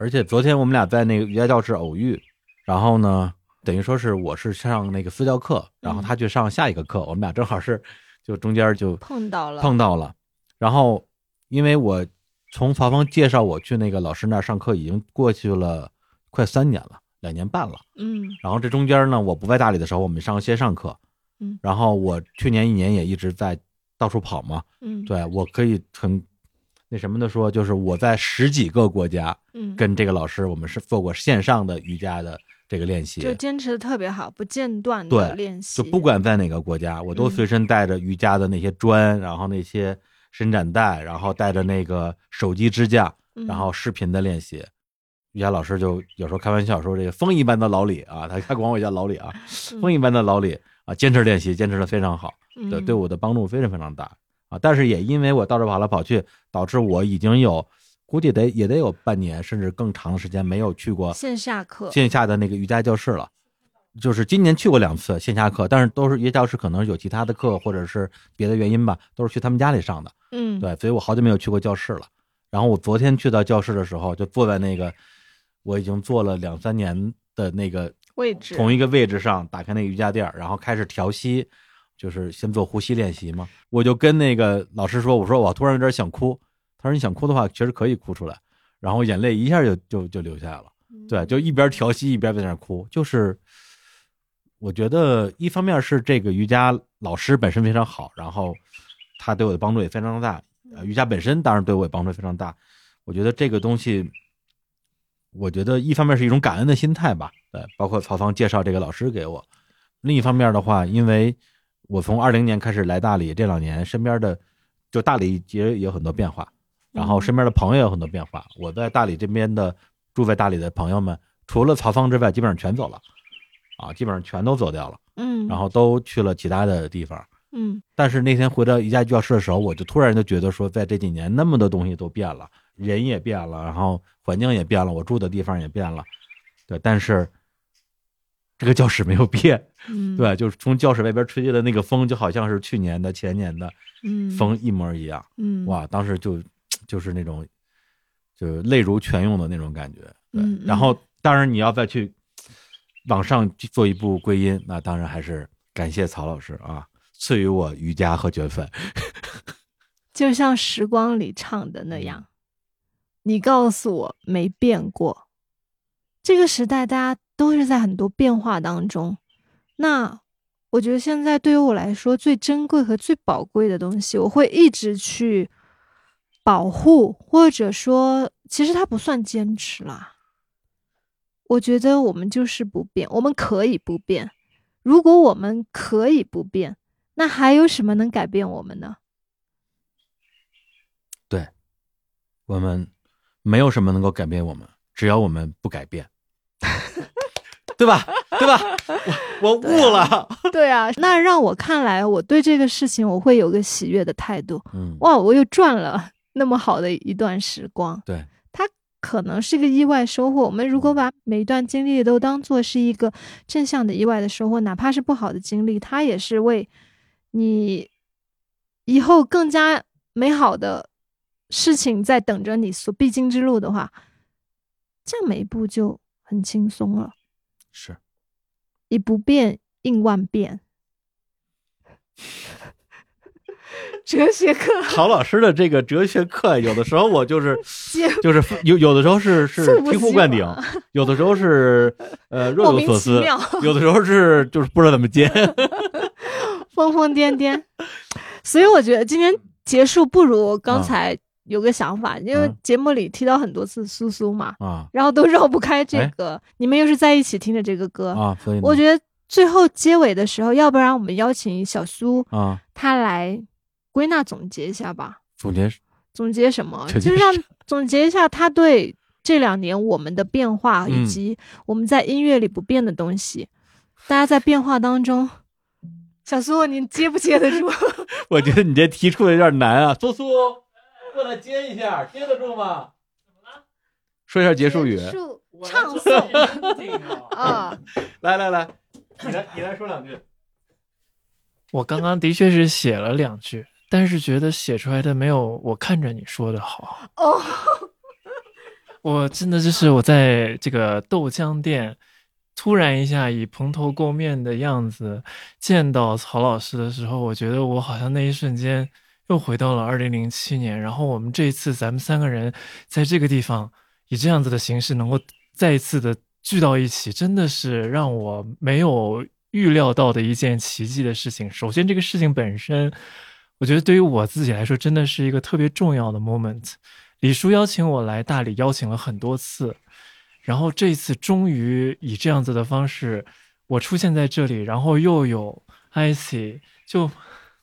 而且昨天我们俩在那个瑜伽教室偶遇，然后呢等于说是我是上那个私教课，然后他去上下一个课、嗯、我们俩正好是就中间就碰到了碰到了。然后因为我从曹芳介绍我去那个老师那儿上课已经过去了快三年了，两年半了。 嗯， 然后这中间呢我不在大理的时候我们上线上课， 嗯， 然后我去年一年也一直在到处跑嘛， 嗯， 对，我可以很那什么的说，就是我在十几个国家， 嗯， 跟这个老师我们是做过线上的瑜伽的这个练习， 就坚持的特别好，不间断的练习， 就不管在哪个国家，我都随身带着瑜伽的那些砖，嗯、然后那些伸展带，然后带着那个手机支架，然后视频的练习。嗯、瑜伽老师就有时候开玩笑说：“这个风一般的老李啊，他他管我叫老李啊，风一般的老李啊，坚持练习，坚持的非常好，对，对我的帮助非常非常大啊。但是也因为我到处跑来跑去，导致我已经有。”估计得也得有半年甚至更长的时间没有去过线下课线下的那个瑜伽教室了，就是今年去过两次线下课，但是都是瑜伽教室可能有其他的课或者是别的原因吧，都是去他们家里上的。 嗯， 对，所以我好久没有去过教室了。然后我昨天去到教室的时候，就坐在那个我已经坐了两三年的那个位置， 同一个位置上，打开那个瑜伽垫，然后开始调息，就是先做呼吸练习嘛。我就跟那个老师说，我说我突然有点想哭。他说你想哭的话其实可以哭出来，然后眼泪一下就就就流下来了。对，就一边调息一边在那哭。就是我觉得一方面是这个瑜伽老师本身非常好，然后他对我的帮助也非常大，瑜伽本身当然对我也帮助非常大。我觉得这个东西我觉得一方面是一种感恩的心态吧，对，包括曹芳介绍这个老师给我。另一方面的话，因为我从二零年开始来大理，这两年身边的就大理也有很多变化，然后身边的朋友有很多变化。我在大理这边的住在大理的朋友们，除了曹芳之外，基本上全走了，啊，基本上全都走掉了。 嗯， 然后都去了其他的地方。 嗯， 但是那天回到瑜伽教室的时候，我就突然就觉得说，在这几年那么多东西都变了，人也变了，然后环境也变了，我住的地方也变了，对，但是这个教室没有变。 嗯， 对，就是从教室外边吹的那个风，就好像是去年的、前年的风一模一样。 嗯， 哇，当时就。就是那种就泪如泉涌的那种感觉。对， 嗯， 然后当然你要再去往上做一步归因，那当然还是感谢曹老师啊，赐予我瑜伽和卷粉。 就像时光里唱的那样，你告诉我没变过。这个时代大家都是在很多变化当中，那我觉得现在对于我来说最珍贵和最宝贵的东西，我会一直去保护，或者说其实它不算坚持啦。我觉得我们就是不变，我们可以不变。如果我们可以不变，那还有什么能改变我们呢？ 对，我们没有什么能够改变我们，只要我们不改变。对吧？对吧？我我悟了。对 啊, 对啊，那让我看来，我对这个事情我会有个喜悦的态度。 嗯， 哇，我又赚了那么好的一段时光。 对， 它可能是个意外收获。我们如果把每一段经历都当作是一个正向的意外的收获，哪怕是不好的经历，它也是为你以后更加美好的事情在等着你所必经之路的话，这样每一步就很轻松了。 是， 以不变应万变。哲学课， 曹老师的这个哲学课，有的时候我就是就是有有的时候是是醍醐灌顶，有的时候是呃若有所思，有的时候是就是不知道怎么接， 疯疯癫癫。所以我觉得今天结束不如刚才有个想法，嗯、因为节目里提到很多次苏苏嘛， 啊， 然后都绕不开这个，哎、你们又是在一起听的这个歌啊，所以我觉得最后结尾的时候，要不然我们邀请小苏啊， 他来归纳总结一下吧。 总结总结什么？就是让总结一下他对这两年我们的变化，以及我们在音乐里不变的东西。嗯、大家在变化当中，小苏，你接不接得住？ 我觉得你这提出的有点难啊，苏苏。过来接一下，接得住吗？怎么了？说一下结束语。 结束唱诵啊！ 来来来，你来你来说两句。 我刚刚的确是写了两句，但是觉得写出来的没有我看着你说的好。 哦， 我真的就是我在这个豆浆店突然一下以蓬头垢面的样子见到曹老师的时候，我觉得我好像那一瞬间又回到了二零零七年，然后我们这一次咱们三个人在这个地方以这样子的形式能够再一次的聚到一起，真的是让我没有预料到的一件奇迹的事情。首先这个事情本身我觉得对于我自己来说真的是一个特别重要的 moment。 李叔邀请我来大理邀请了很多次，然后这次终于以这样子的方式我出现在这里，然后又有 I C， 就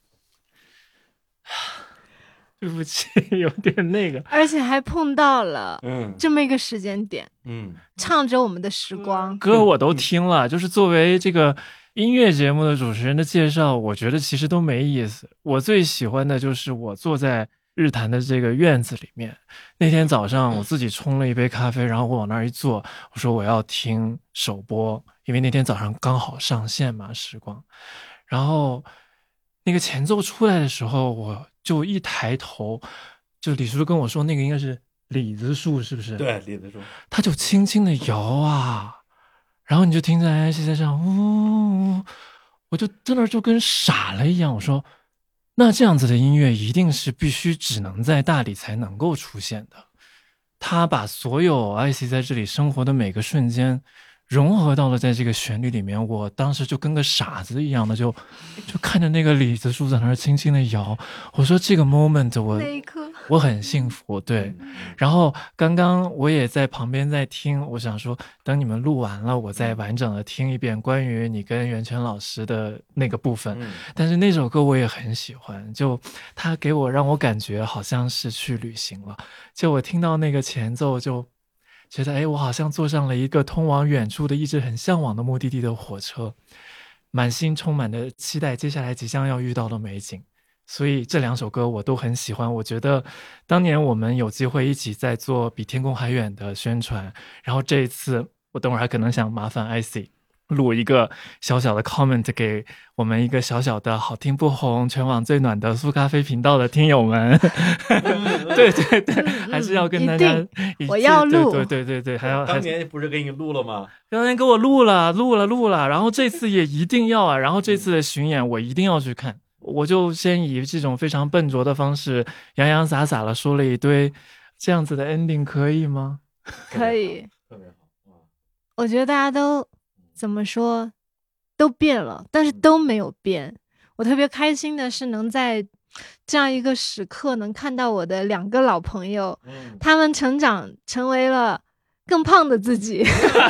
对不起有点那个， 而且还碰到了这么一个时间点， 嗯， 唱着我们的时光， 歌我都听了，就是作为这个音乐节目的主持人的介绍，我觉得其实都没意思。我最喜欢的就是我坐在日坛的这个院子里面，那天早上我自己冲了一杯咖啡，然后我往那儿一坐，我说我要听首播，因为那天早上刚好上线嘛时光，然后那个前奏出来的时候，我就一抬头，就李叔跟我说那个应该是李子树是不是？ 对，李子树， 他就轻轻的摇啊，然后你就听着哎在唱呜，我就在那儿就跟傻了一样，我说那这样子的音乐一定是必须只能在大理才能够出现的。他把所有 I C 在这里生活的每个瞬间融合到了在这个旋律里面，我当时就跟个傻子一样的就就看着那个李子树在那儿轻轻的摇，我说这个 moment 我那一刻我很幸福，对。然后刚刚我也在旁边在听，我想说等你们录完了我再完整的听一遍关于你跟袁泉老师的那个部分、嗯、但是那首歌我也很喜欢，就他给我让我感觉好像是去旅行了，就我听到那个前奏就觉得哎，我好像坐上了一个通往远处的一直很向往的目的地的火车，满心充满的期待接下来即将要遇到的美景。所以这两首歌我都很喜欢，我觉得当年我们有机会一起在做比天空还远的宣传，然后这一次我等会儿还可能想麻烦 I C 录一个小小的 comment 给我们一个小小的好听不红全网最暖的苏咖啡频道的听友们对对对、嗯、还是要跟大家一定我要录， 对对对对，还要当年不是给你录了吗？ 当年给我录了录了录了，然后这次也一定要啊，然后这次的巡演我一定要去看，我就先以这种非常笨拙的方式洋洋洒洒了说了一堆，这样子的 ending 可以吗？ 可以， 特别好。 我觉得大家都怎么说都变了，但是都没有变。我特别开心的是能在这样一个时刻能看到我的两个老朋友、嗯、他们成长成为了更胖的自己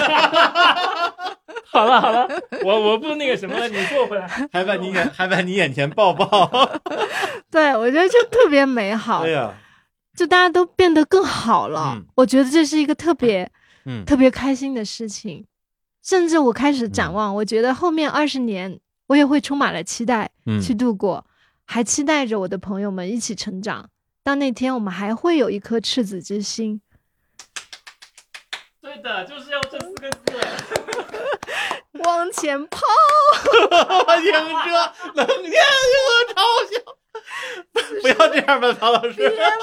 好了好了，我我不那个什么了，你坐回来， 还在你眼还在你眼前抱抱对，我觉得就特别美好。 对呀， 就大家都变得更好了、嗯、我觉得这是一个特别、 嗯、 特别开心的事情。甚至我开始展望、嗯、我觉得后面二十年我也会充满了期待去度过、嗯、还期待着我的朋友们一起成长，到那天我们还会有一颗赤子之心。 对的，就是要这四个字往前跑迎着冷天和嘲笑不要这样吧曹老师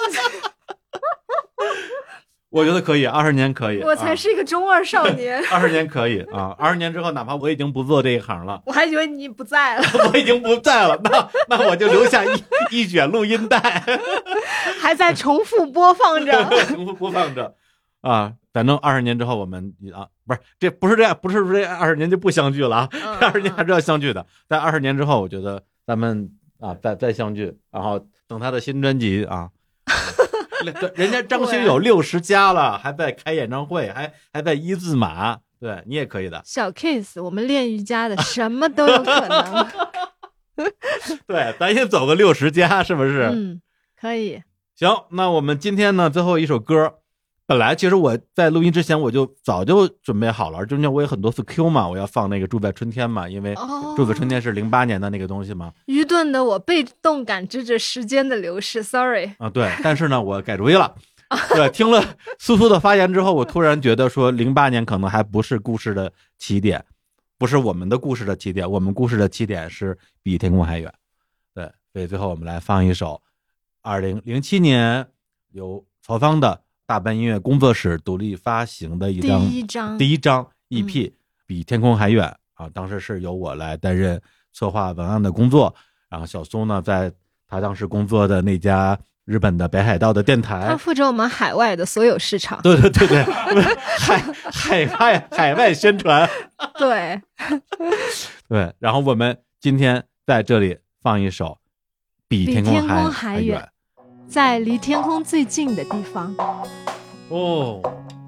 我觉得可以，二十年可以。 我才是一个中二少年。 二十年可以啊，二十年之后，哪怕我已经不做这一行了， 我还以为你不在了。 我已经不在了，那那我就留下一一卷录音带， 还在重复播放着， 重复播放着啊。反正二十年之后，我们啊，不是这不是这样，不是说这二十年就不相聚了啊，二十年还是要相聚的。在二十年之后，我觉得咱们啊再再相聚，然后等他的新专辑啊。人家张学友六十加了，还在开演唱会，还还在一字马，对你也可以的。 小 case， 我们练瑜伽的什么都有可能。 对，咱先走个六十加，是不是？ 嗯，可以。 行，那我们今天呢，最后一首歌，本来其实我在录音之前我就早就准备好了，中间我有很多次 Q 嘛，我要放那个住在春天嘛，因为住在春天是零八年的那个东西嘛。 愚钝的我被动感知着时间的流逝 ，sorry 啊，对，但是呢，我改主意了。对，听了苏苏的发言之后，我突然觉得说，零八年可能还不是故事的起点，不是我们的故事的起点，我们故事的起点是比天空还远。对，所以最后我们来放一首二零零七年由曹方的大班音乐工作室独立发行的一张第一张第一张 E P、嗯、比天空还远啊，当时是由我来担任策划文案的工作，然后小松呢在他当时工作的那家日本的北海道的电台， 他负责我们海外的所有市场。 对对对对，海海外海外宣传。 对对，然后我们今天在这里放一首比天空还还远， 在离天空最近的地方。 哦，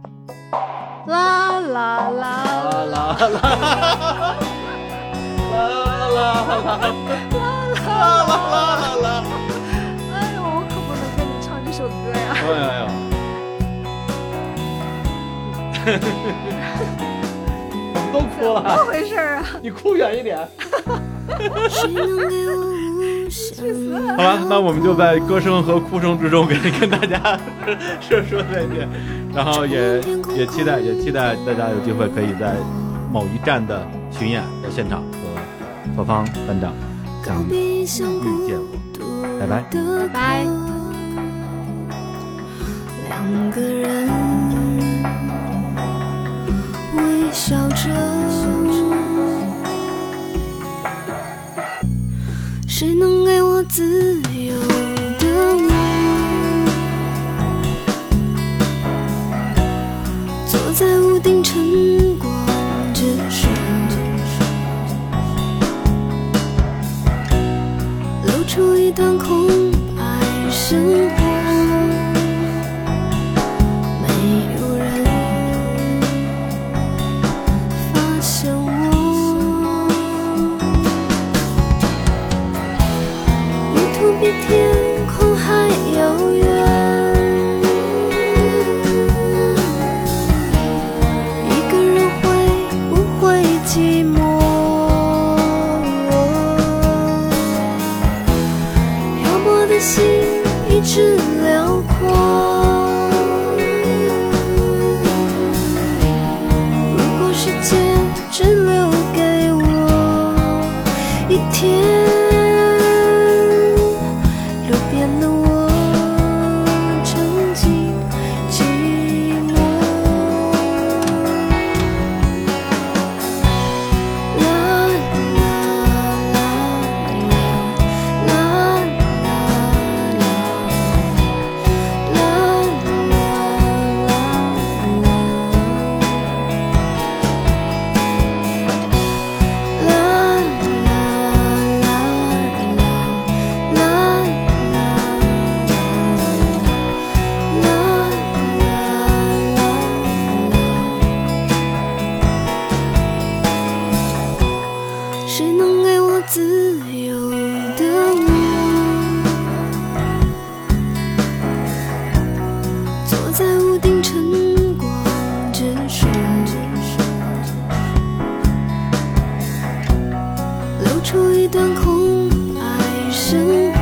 啦啦啦啦啦啦啦啦！哎呦，我可不能跟你唱这首歌呀！ 哎呦，怎么都哭了？ 怎么回事啊？ 你哭远一点。好吧，那我们就在歌声和哭声之中跟跟大家说说再见，然后也也期待也期待大家有机会可以在某一站的巡演的现场和何方班长相遇遇见我，拜拜拜拜。 两个人微笑着，谁能给我自由的我？坐在屋顶晨光之上，露出一段空白生活，没有人发现我。比天空还遥远，一个人会不会寂寞？漂泊的心一直辽阔，如果世界只留给我一天，出一段空白生活，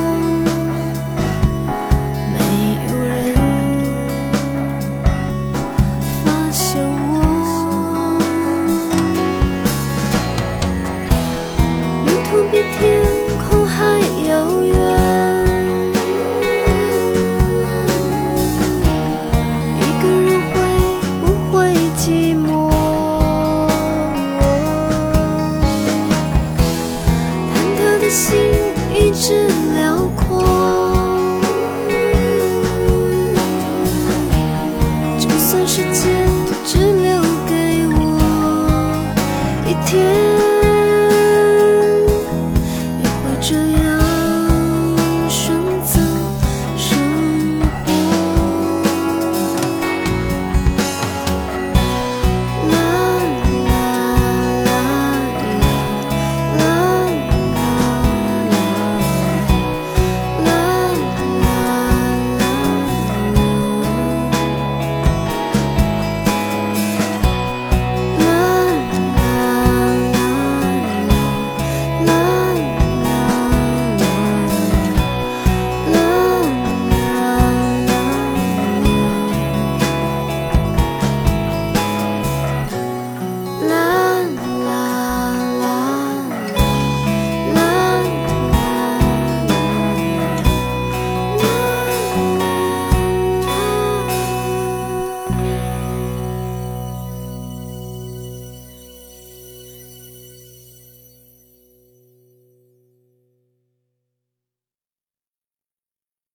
没有人发现我。路途比天空还遥远，一个人会不会寂寞？心一直辽阔，就算世界只留给我一天。